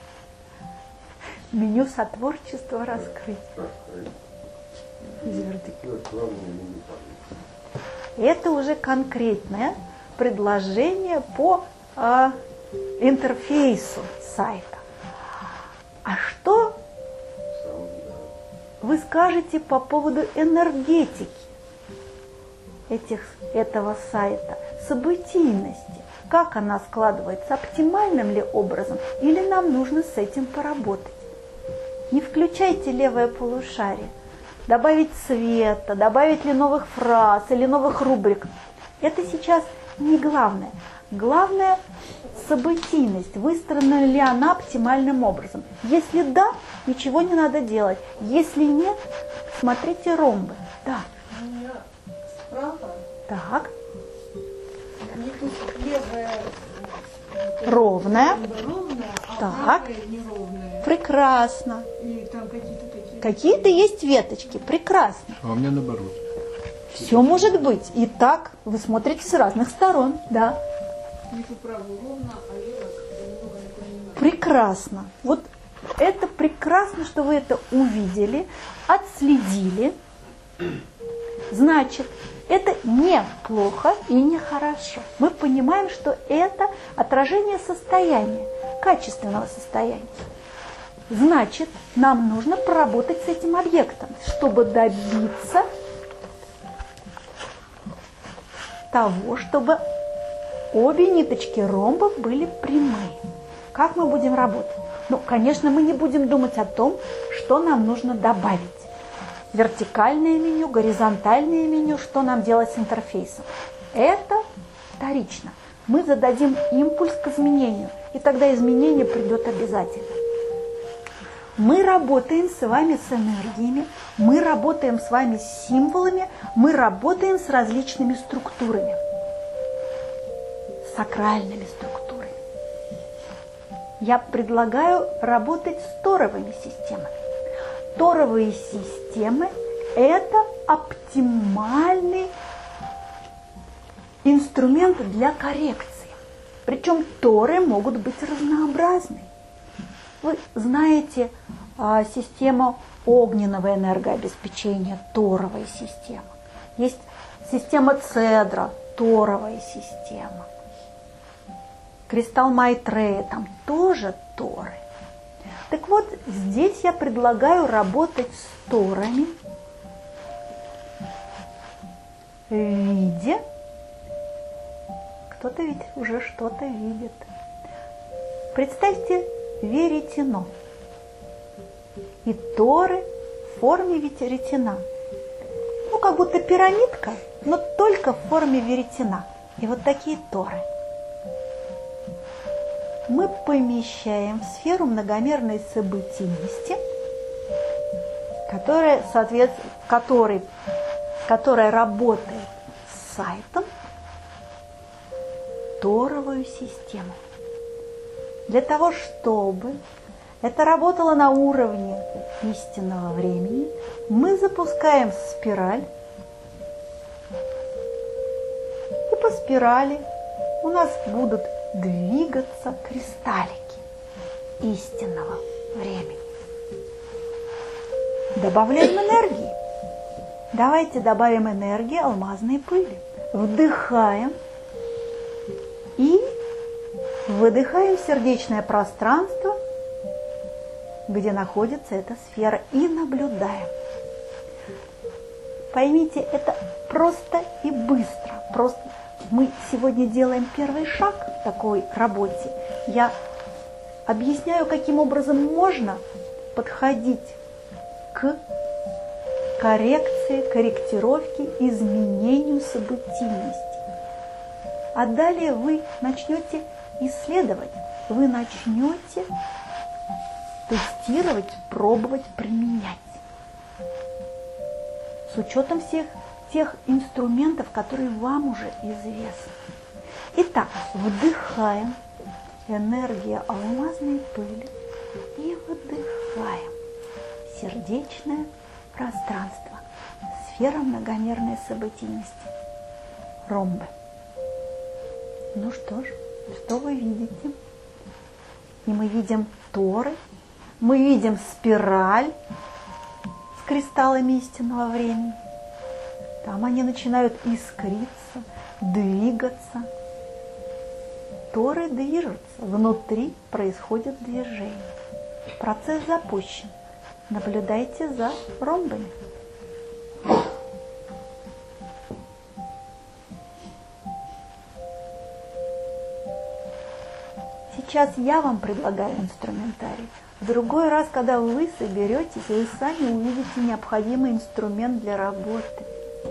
Меню сотворчества раскрыть. Из вертикального. Это уже конкретное предложение по интерфейсу сайта. А что вы скажете по поводу энергетики этого сайта, событийности? Как она складывается, оптимальным ли образом, или нам нужно с этим поработать? Не включайте левое полушарие. Добавить цвета, добавить ли новых фраз или новых рубрик. Это сейчас не главное. Главное – событийность, выстроена ли она оптимальным образом. Если да, ничего не надо делать. Если нет, смотрите ромбы. Да. У меня справа Так. левая Ровная. ровная, а Так. правая неровная. Прекрасно. И там какие-то такие. Какие-то есть веточки. Прекрасно. А у меня наоборот. Все может быть. И так вы смотрите с разных сторон. Да. Вижу правую ровно, а левая как-то немного наклонена. Прекрасно. Вот это прекрасно, что вы это увидели, отследили. Значит, это не плохо и не хорошо. Мы понимаем, что это отражение состояния, качественного состояния. Значит, нам нужно поработать с этим объектом, чтобы добиться того, чтобы обе ниточки ромбов были прямые. Как мы будем работать? Ну, конечно, мы не будем думать о том, что нам нужно добавить. Вертикальное меню, горизонтальное меню, что нам делать с интерфейсом. Это вторично. Мы зададим импульс к изменению, и тогда изменение придет обязательно. Мы работаем с вами с энергиями, мы работаем с вами с символами, мы работаем с различными структурами, сакральными структурами. Я предлагаю работать с торовыми системами. Торовые системы – это оптимальный инструмент для коррекции. Причем торы могут быть разнообразны. Вы знаете систему огненного энергообеспечения, торовая система. Есть система цедра, торовая система. Кристалл Майтрея, там тоже торы. Так вот, здесь я предлагаю работать с торами в виде, кто-то ведь уже что-то видит. Представьте веретено. И торы в форме веретена. Ну, как будто пирамидка, но только в форме веретена. И вот такие торы. Мы помещаем в сферу многомерной событийности, которая работает с сайтом, торовую систему. Для того, чтобы это работало на уровне истинного времени, мы запускаем спираль, и по спирали у нас будут двигаться кристаллики истинного времени. Добавляем энергии. Давайте добавим энергии алмазной пыли. Вдыхаем и выдыхаем в сердечное пространство, где находится эта сфера, и наблюдаем. Поймите, это просто и быстро. Просто мы сегодня делаем первый шаг в такой работе. Я объясняю, каким образом можно подходить к коррекции, корректировке, изменению событийности. А далее вы начнете исследовать, вы начнете тестировать, пробовать, применять. С учетом всех тех инструментов, которые вам уже известны. Итак, вдыхаем энергию алмазной пыли и выдыхаем сердечное пространство, сфера многомерной событийности, ромбы. Ну что ж, что вы видите? И мы видим торы, мы видим спираль с кристаллами истинного времени, Там они начинают искриться, двигаться. Торы движутся, внутри происходит движение. Процесс запущен. Наблюдайте за ромбами. Сейчас я вам предлагаю инструментарий. В другой раз, когда вы соберетесь, вы сами увидите необходимый инструмент для работы.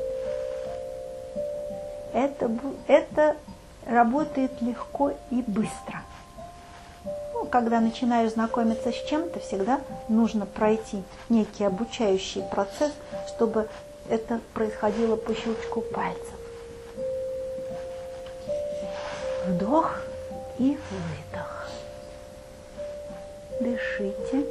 Это работает легко и быстро. Ну, когда начинаешь знакомиться с чем-то, всегда нужно пройти некий обучающий процесс, чтобы это происходило по щелчку пальцев. Вдох и выдох. Дышите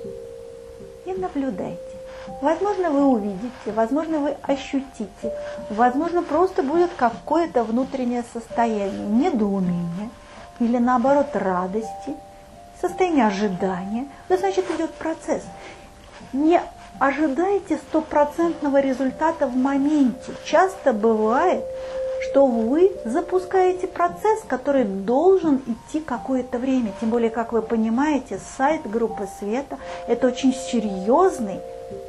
и наблюдайте. Возможно, вы увидите, возможно, вы ощутите, возможно, просто будет какое-то внутреннее состояние недоумения или, наоборот, радости, состояние ожидания. Это значит, идет процесс. Не ожидайте стопроцентного результата в моменте. Часто бывает, что вы запускаете процесс, который должен идти какое-то время. Тем более, как вы понимаете, сайт Группы Света – это очень серьезный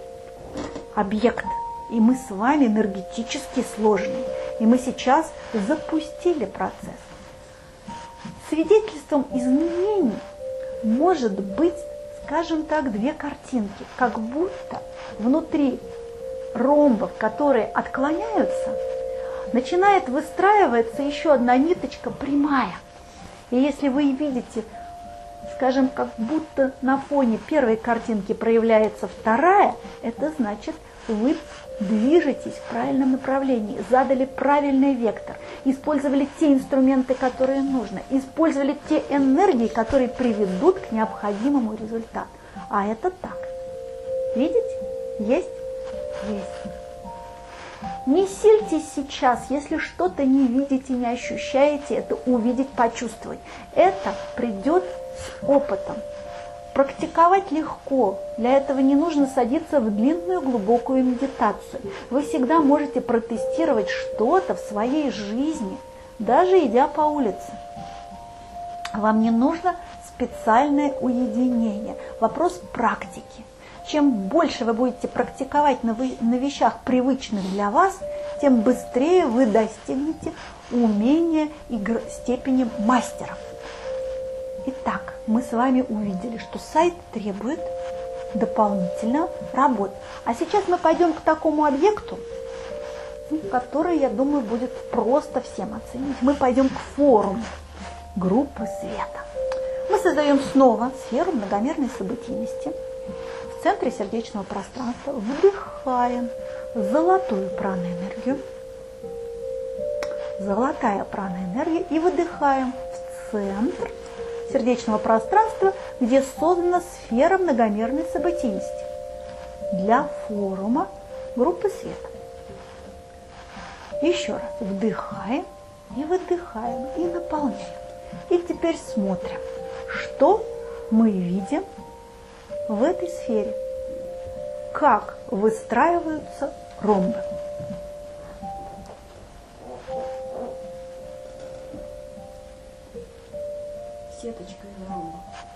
объект. И мы с вами энергетически сложные. И мы сейчас запустили процесс. Свидетельством изменений может быть, скажем так, две картинки. Как будто внутри ромбов, которые отклоняются, начинает выстраиваться еще одна ниточка прямая. И если вы видите, скажем, как будто на фоне первой картинки проявляется вторая, это значит, вы движетесь в правильном направлении, задали правильный вектор, использовали те инструменты, которые нужно, использовали те энергии, которые приведут к необходимому результату. А это так. Видите? Есть? Есть. Не сильтесь сейчас, если что-то не видите, не ощущаете, это увидеть, почувствовать. Это придет с опытом. Практиковать легко. Для этого не нужно садиться в длинную глубокую медитацию. Вы всегда можете протестировать что-то в своей жизни, даже идя по улице. Вам не нужно специальное уединение. Вопрос практики. Чем больше вы будете практиковать на вещах, привычных для вас, тем быстрее вы достигнете умения и степени мастеров. Итак, мы с вами увидели, что сайт требует дополнительно работы. А сейчас мы пойдем к такому объекту, который, я думаю, будет просто всем оценить. Мы пойдем к форуму Группы Света. Мы создаем снова сферу многомерной событийности. В центре сердечного пространства вдыхаем золотую праноэнергию. Золотая праноэнергия. И выдыхаем в центр сердечного пространства, где создана сфера многомерной событийности для форума Группы Света. Еще раз вдыхаем и выдыхаем и наполняем. И теперь смотрим, что мы видим в этой сфере, как выстраиваются ромбы. Сеточка из ромба.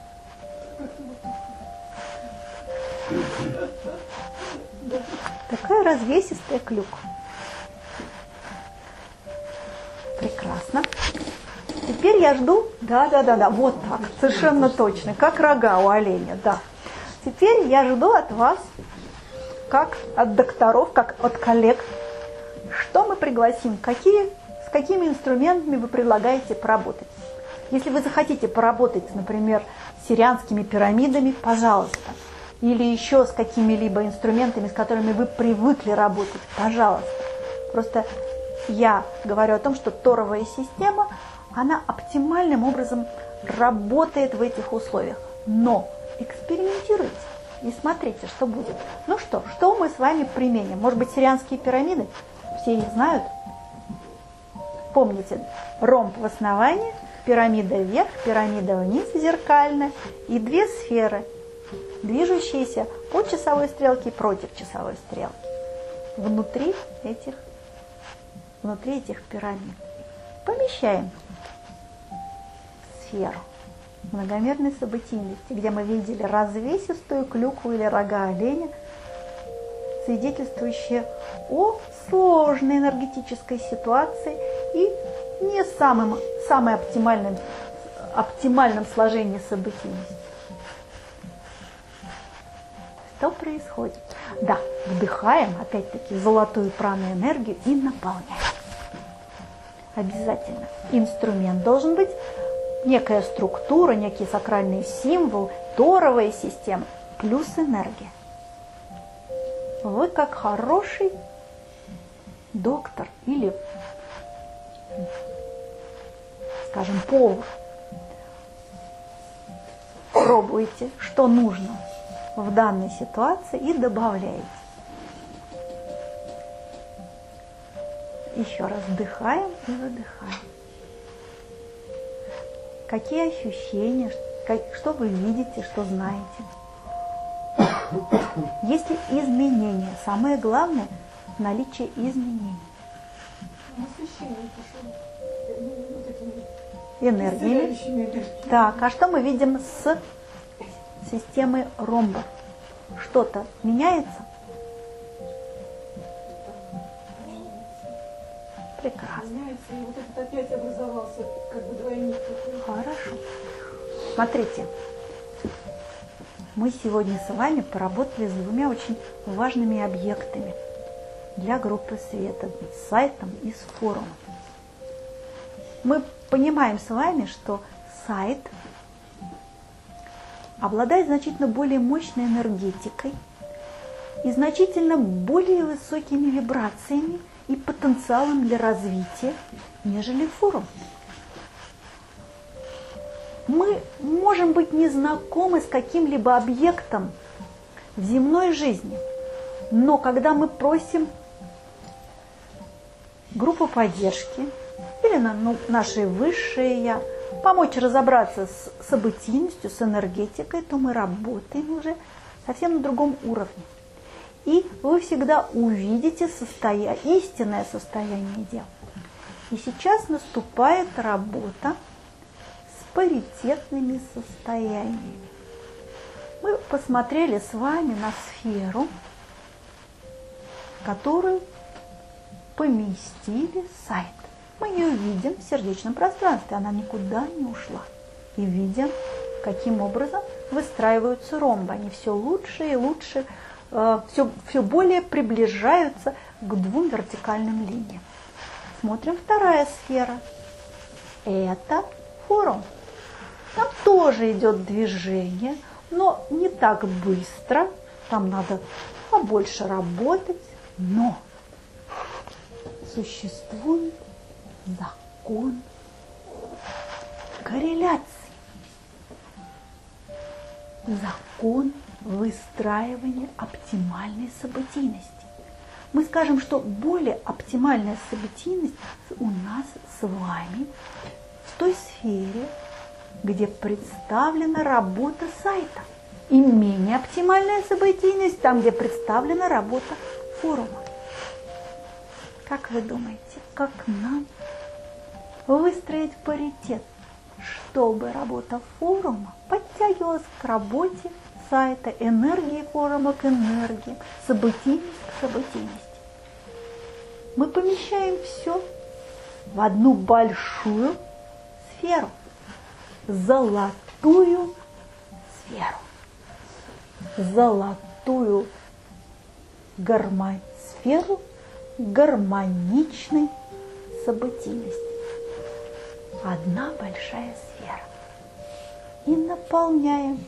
Такая развесистая клюква. Прекрасно. Теперь я жду. Да, вот так, совершенно точно, как рога у оленя, да. Теперь я жду от вас, как от докторов, как от коллег, что мы пригласим, с какими инструментами вы предлагаете поработать. Если вы захотите поработать, например, с сирианскими пирамидами, пожалуйста. Или еще с какими-либо инструментами, с которыми вы привыкли работать, пожалуйста. Просто я говорю о том, что торовая система, она оптимальным образом работает в этих условиях. Но экспериментируйте и смотрите, что будет. Ну что мы с вами применим? Может быть, сирианские пирамиды? Все их знают? Помните, ромб в основании, пирамида вверх, пирамида вниз, зеркальная, и две сферы, движущиеся по часовой стрелке и против часовой стрелки. внутри этих пирамид. Помещаем сферу многомерной событийности, где мы видели развесистую клюкву или рога оленя, свидетельствующие о сложной энергетической ситуации и не самой оптимальном сложении событийности. Что происходит? Да, вдыхаем, опять-таки, золотую прану-энергию и наполняем. Обязательно. Инструмент должен быть некая структура, некий сакральный символ, торовая система, плюс энергия. Вы как хороший доктор или, скажем, повар, пробуете, что нужно в данной ситуации и добавляете. Еще раз вдыхаем и выдыхаем. Какие ощущения, что вы видите, что знаете? Есть ли изменения? Самое главное – наличие изменений. Энергиями. Так, а что мы видим с системой ромба? Что-то меняется? Прекрасно. Меняется, и вот этот опять образовался как бы двойник такой. Хорошо. Смотрите, мы сегодня с вами поработали с двумя очень важными объектами для группы света, с сайтом и с форумом. Мы понимаем с вами, что сайт обладает значительно более мощной энергетикой и значительно более высокими вибрациями и потенциалом для развития, нежели форум. Мы можем быть не знакомы с каким-либо объектом в земной жизни, но когда мы просим группу поддержки или наше высшее Я помочь разобраться с событийностью, с энергетикой, то мы работаем уже совсем на другом уровне. И вы всегда увидите истинное состояние дел. И сейчас наступает работа с паритетными состояниями. Мы посмотрели с вами на сферу, которую поместили в сайт. Мы ее видим в сердечном пространстве, она никуда не ушла. И видим, каким образом выстраиваются ромбы. Они все лучше и лучше, все более приближаются к двум вертикальным линиям. Смотрим вторая сфера. Это форум. Там тоже идет движение, но не так быстро. Там надо побольше работать, но существует закон корреляции. Закон выстраивания оптимальной событийности. Мы скажем, что более оптимальная событийность у нас с вами в той сфере, где представлена работа сайта. И менее оптимальная событийность там, где представлена работа форума. Как вы думаете, как нам выстроить паритет, чтобы работа форума подтягивалась к работе сайта, энергии форума к энергии, событийность к событийности? Мы помещаем все в одну большую сферу, золотую сферу, золотую сферу гармоничной событийности. Одна большая сфера. И наполняем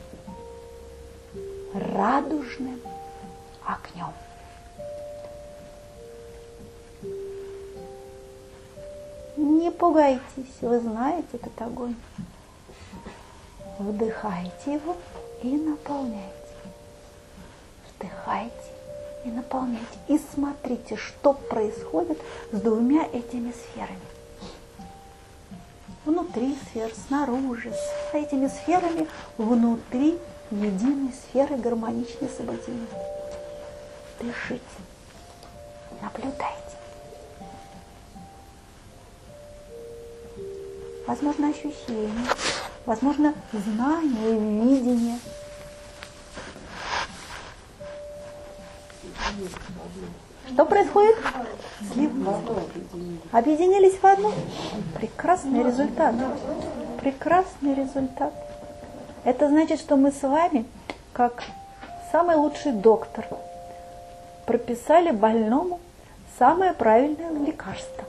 радужным огнем. Не пугайтесь, вы знаете этот огонь. Вдыхайте его и наполняйте. Вдыхайте и наполняйте. И смотрите, что происходит с двумя этими сферами. Внутри сфер, снаружи, с этими сферами внутри единой сферы гармоничной событийности. Дышите. Наблюдайте. Возможно, ощущение, возможно, знание, видение. Что происходит? Объединились в одну. Прекрасный результат. Прекрасный результат. Это значит, что мы с вами, как самый лучший доктор, прописали больному самое правильное лекарство.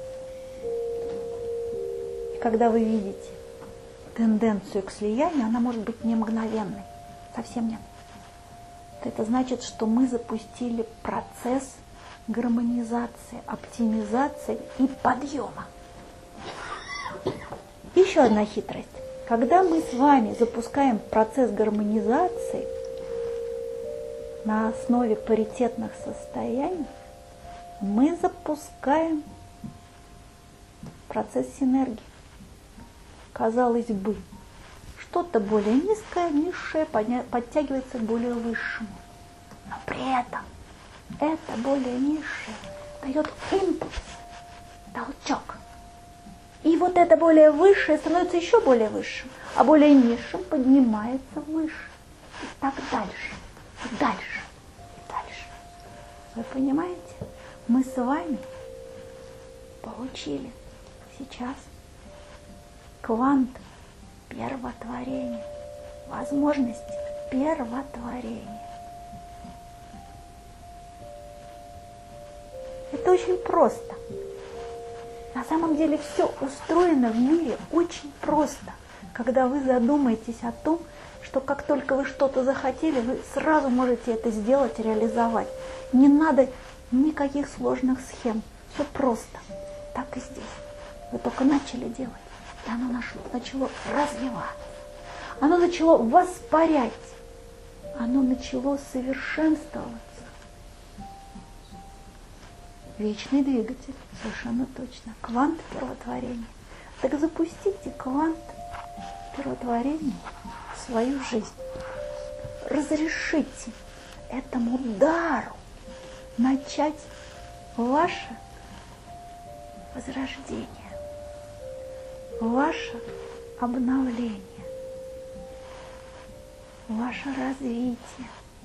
И когда вы видите тенденцию к слиянию, она может быть не мгновенной, совсем нет. Это значит, что мы запустили процесс гармонизации, оптимизации и подъема. Еще одна хитрость. Когда мы с вами запускаем процесс гармонизации на основе паритетных состояний, мы запускаем процесс синергии. Казалось бы, что-то более низкое, низшее подтягивается к более высшему. Но при этом это более низшее дает импульс, толчок. И вот это более высшее становится еще более высшим, а более низшим поднимается выше. И так дальше, и дальше, и дальше. Вы понимаете? Мы с вами получили сейчас квант первотворения, возможность первотворения. Это очень просто. На самом деле все устроено в мире очень просто, когда вы задумаетесь о том, что как только вы что-то захотели, вы сразу можете это сделать, реализовать. Не надо никаких сложных схем. Все просто. Так и здесь. Вы только начали делать, и оно начало развиваться. Оно начало воспарять. Оно начало совершенствоваться. Вечный двигатель, совершенно точно. Квант первотворения. Так запустите квант первотворения в свою жизнь. Разрешите этому дару начать ваше возрождение, ваше обновление, ваше развитие,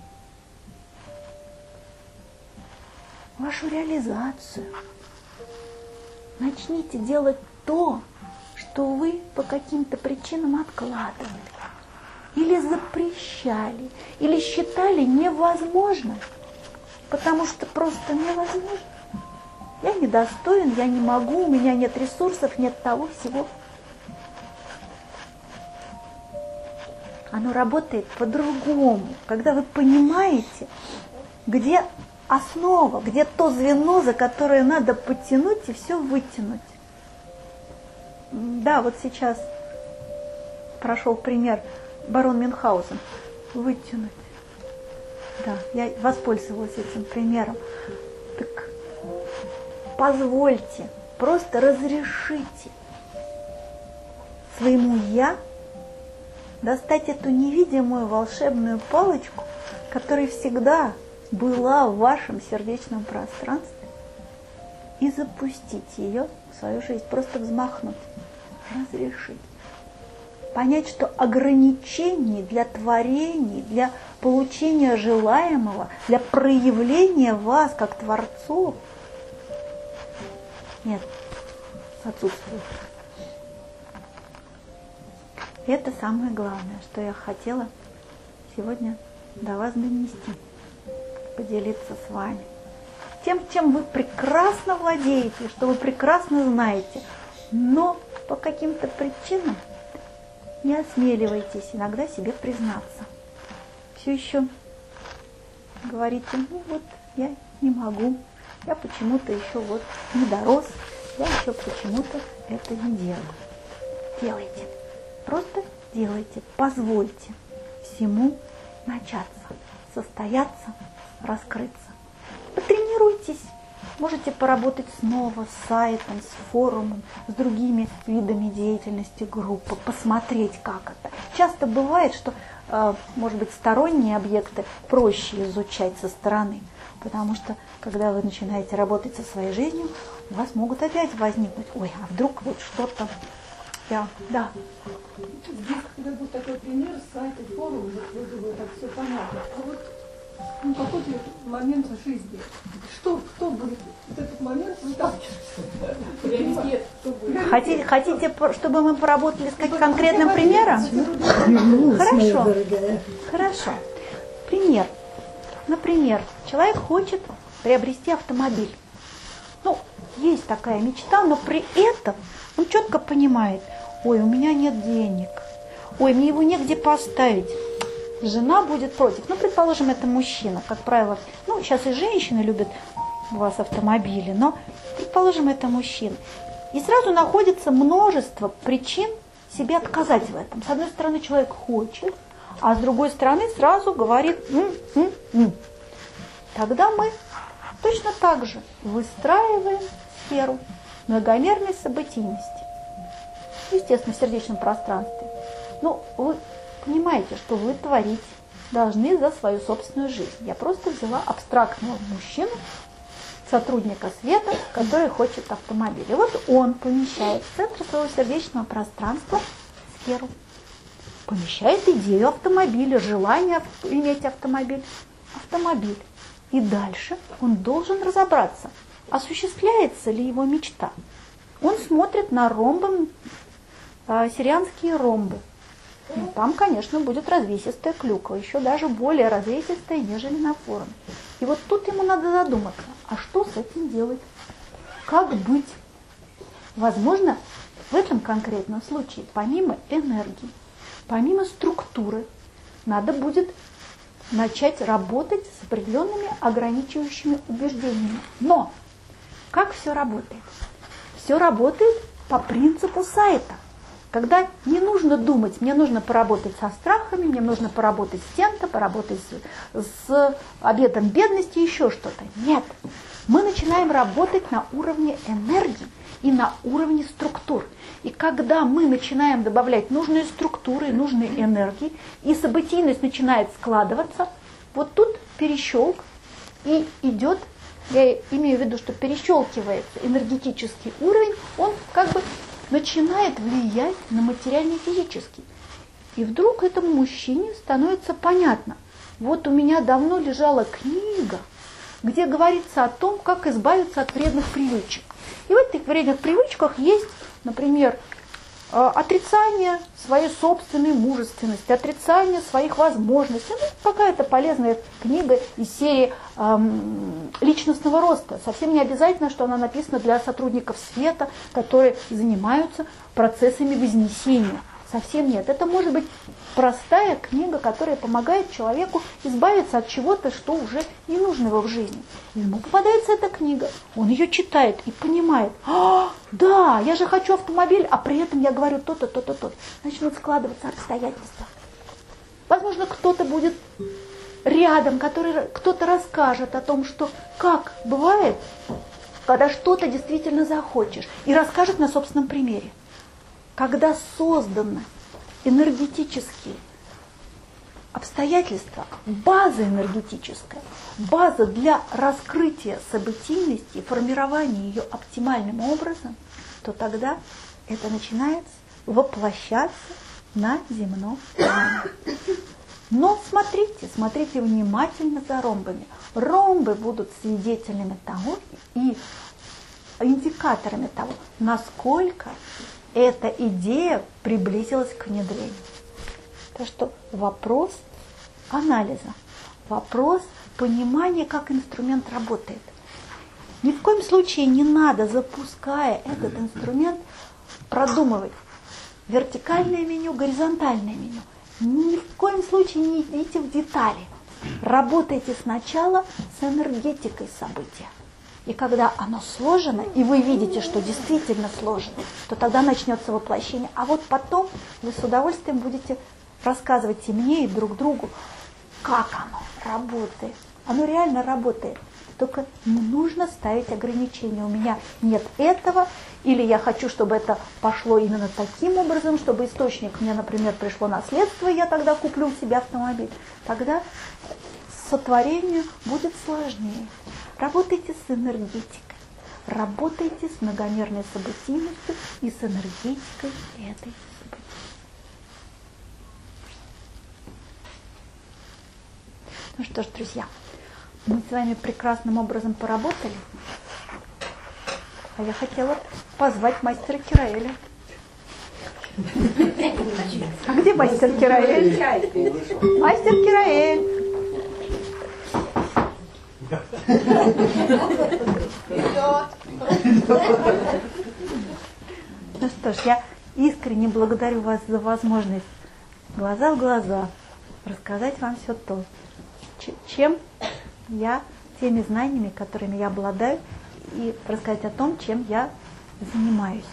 вашу реализацию. Начните делать то, что вы по каким-то причинам откладывали, или запрещали, или считали невозможным, потому что просто невозможно. Я недостоин, я не могу, у меня нет ресурсов, нет того всего. Оно работает по-другому, когда вы понимаете, где основа, где то звено, за которое надо потянуть и все вытянуть. Да, вот сейчас прошел пример барон Мюнхгаузен. Вытянуть. Да, я воспользовалась этим примером. Так позвольте, просто разрешите своему «я» достать эту невидимую волшебную палочку, которая всегда была в вашем сердечном пространстве, и запустить ее в свою жизнь, просто взмахнуть, разрешить. Понять, что ограничений для творений, для получения желаемого, для проявления вас как творцов нет, отсутствует. Это самое главное, что я хотела сегодня до вас донести, поделиться с вами. Тем, чем вы прекрасно владеете, что вы прекрасно знаете, но по каким-то причинам не осмеливайтесь иногда себе признаться. Все еще говорите, ну вот, я не могу, я почему-то еще вот не дорос, я еще почему-то это не делаю. Делайте. Просто делайте, позвольте всему начаться, состояться, раскрыться. Потренируйтесь. Можете поработать снова с сайтом, с форумом, с другими видами деятельности группы, посмотреть, как это. Часто бывает, что может быть, сторонние объекты проще изучать со стороны. Потому что, когда вы начинаете работать со своей жизнью, у вас могут опять возникнуть, ой, а вдруг вот что-то. Да. Здесь как бы такой пример с сайта форума, вроде бы это все понятно. А вот какой-то момент в жизни, кто будет в этот момент выталкивать? Приоритет, кто будет? Хотите, чтобы мы поработали с каким конкретным примером? Хорошо. Пример. Например, человек хочет приобрести автомобиль. Ну, есть такая мечта, но при этом он четко понимает, ой, у меня нет денег, ой, мне его негде поставить, жена будет против. Ну, предположим, это мужчина, как правило. Ну, сейчас и женщины любят у вас автомобили, но, предположим, это мужчина. И сразу находится множество причин себе отказать в этом. С одной стороны, человек хочет, а с другой стороны сразу говорит Тогда мы точно так же выстраиваем сферу многомерной событийности. Естественно, в сердечном пространстве. Но вы понимаете, что вы творить должны за свою собственную жизнь. Я просто взяла абстрактного мужчину, сотрудника света, который хочет автомобиль. И вот он помещает в центр своего сердечного пространства сферу. Помещает идею автомобиля, желание иметь автомобиль. И дальше он должен разобраться, осуществляется ли его мечта. Он смотрит на ромбы, сирианские ромбы. Ну, там, конечно, будет развесистая клюква, еще даже более развесистая, нежели на форуме. И вот тут ему надо задуматься, а что с этим делать? Как быть? Возможно, в этом конкретном случае, помимо энергии, помимо структуры, надо будет начать работать с определенными ограничивающими убеждениями. Но как все работает? Все работает по принципу сайта. Когда не нужно думать, мне нужно поработать со страхами, мне нужно поработать с тем-то, поработать с обетом бедности, еще что-то. Нет, мы начинаем работать на уровне энергии и на уровне структур. И когда мы начинаем добавлять нужные структуры, нужные энергии, и событийность начинает складываться, вот тут перещелк и идет, я имею в виду, что перещелкивается энергетический уровень, он как бы начинает влиять на материально-физический. И вдруг этому мужчине становится понятно, вот у меня давно лежала книга, где говорится о том, как избавиться от вредных привычек. И в этих вредных привычках есть, например, отрицание своей собственной мужественности, отрицание своих возможностей. Ну, какая-то полезная книга из серии личностного роста. Совсем не обязательно, что она написана для сотрудников света, которые занимаются процессами вознесения. Совсем нет. Это может быть простая книга, которая помогает человеку избавиться от чего-то, что уже не нужно его в жизни. Ему попадается эта книга, он ее читает и понимает, да, я же хочу автомобиль, а при этом я говорю то-то, то-то, то-то. Начнут складываться обстоятельства. Возможно, кто-то будет рядом, кто-то расскажет о том, что как бывает, когда что-то действительно захочешь, и расскажет на собственном примере. Когда созданы энергетические обстоятельства, база энергетическая, база для раскрытия событийности, формирования ее оптимальным образом, то тогда это начинает воплощаться на земном плане. Но смотрите внимательно за ромбами. Ромбы будут свидетелями того и индикаторами того, насколько эта идея приблизилась к внедрению. Так что вопрос анализа, вопрос понимания, как инструмент работает. Ни в коем случае не надо, запуская этот инструмент, продумывать вертикальное меню, горизонтальное меню. Ни в коем случае не идите в детали. Работайте сначала с энергетикой события. И когда оно сложено, и вы видите, что действительно сложно, то тогда начнется воплощение. А вот потом вы с удовольствием будете рассказывать и мне, и друг другу, как оно работает. Оно реально работает. Только не нужно ставить ограничения. У меня нет этого, или я хочу, чтобы это пошло именно таким образом, чтобы источник, мне, например, пришло наследство, и я тогда куплю себе автомобиль. Тогда сотворению будет сложнее. Работайте с энергетикой. Работайте с многомерной событийностью и с энергетикой этой событийности. Ну что ж, друзья, мы с вами прекрасным образом поработали. А я хотела позвать мастера Кираэля. А где мастер Кираэль? Мастер Кираэль. Ну что ж, я искренне благодарю вас за возможность глаза в глаза рассказать вам все то, чем я, теми знаниями, которыми я обладаю, и рассказать о том, чем я занимаюсь.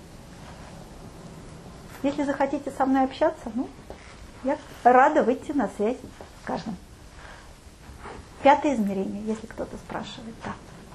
Если захотите со мной общаться, я рада выйти на связь с каждым. 5-е измерение, если кто-то спрашивает, да.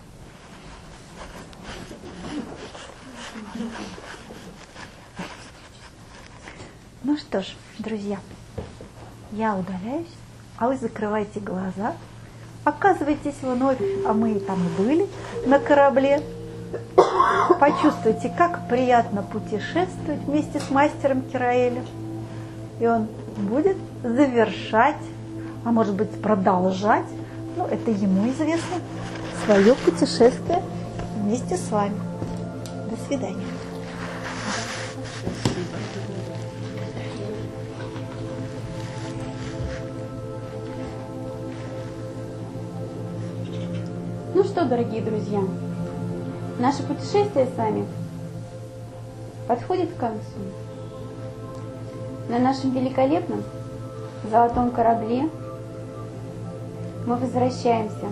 Ну что ж, друзья, я удаляюсь, а вы закрывайте глаза, оказывайтесь вновь, а мы там и были, на корабле. Почувствуйте, как приятно путешествовать вместе с мастером Кираэлем. И он будет завершать, а может быть продолжать, это ему известно, свое путешествие вместе с вами. До свидания. Ну что, дорогие друзья, наше путешествие с вами подходит к концу. На нашем великолепном золотом корабле мы возвращаемся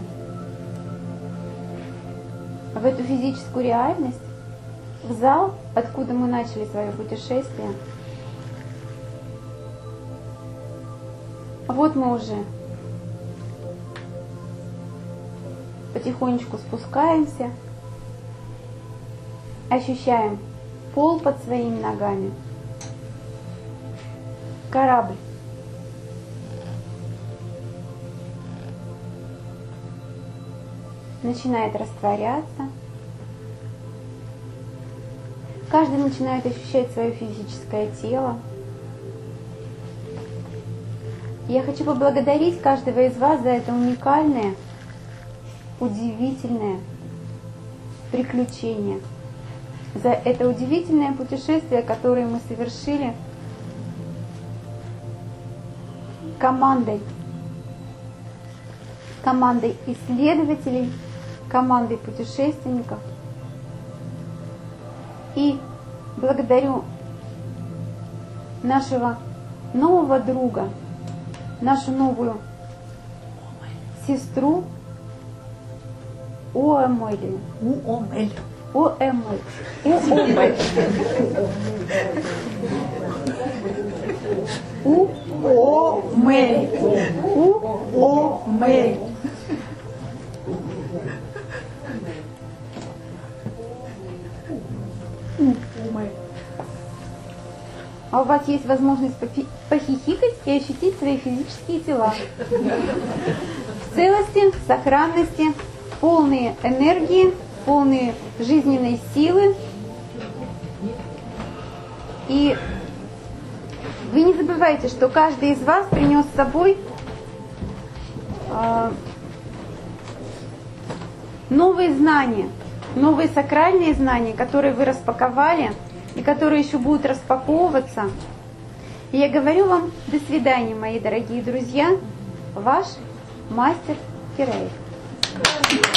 в эту физическую реальность, в зал, откуда мы начали свое путешествие. Вот мы уже потихонечку спускаемся, ощущаем пол под своими ногами, корабль начинает растворяться, каждый начинает ощущать свое физическое тело. Я хочу поблагодарить каждого из вас за это уникальное, удивительное приключение, за это удивительное путешествие, которое мы совершили командой исследователей, командой путешественников. И благодарю нашего нового друга, нашу новую сестру Уомэль. А у вас есть возможность похихикать и ощутить свои физические тела в целости, в сохранности, полные энергии, полные жизненной силы. И вы не забывайте, что каждый из вас принес с собой новые знания, новые сакральные знания, которые вы распаковали и которые еще будут распаковываться. И я говорю вам до свидания, мои дорогие друзья, ваш мастер Кираэль.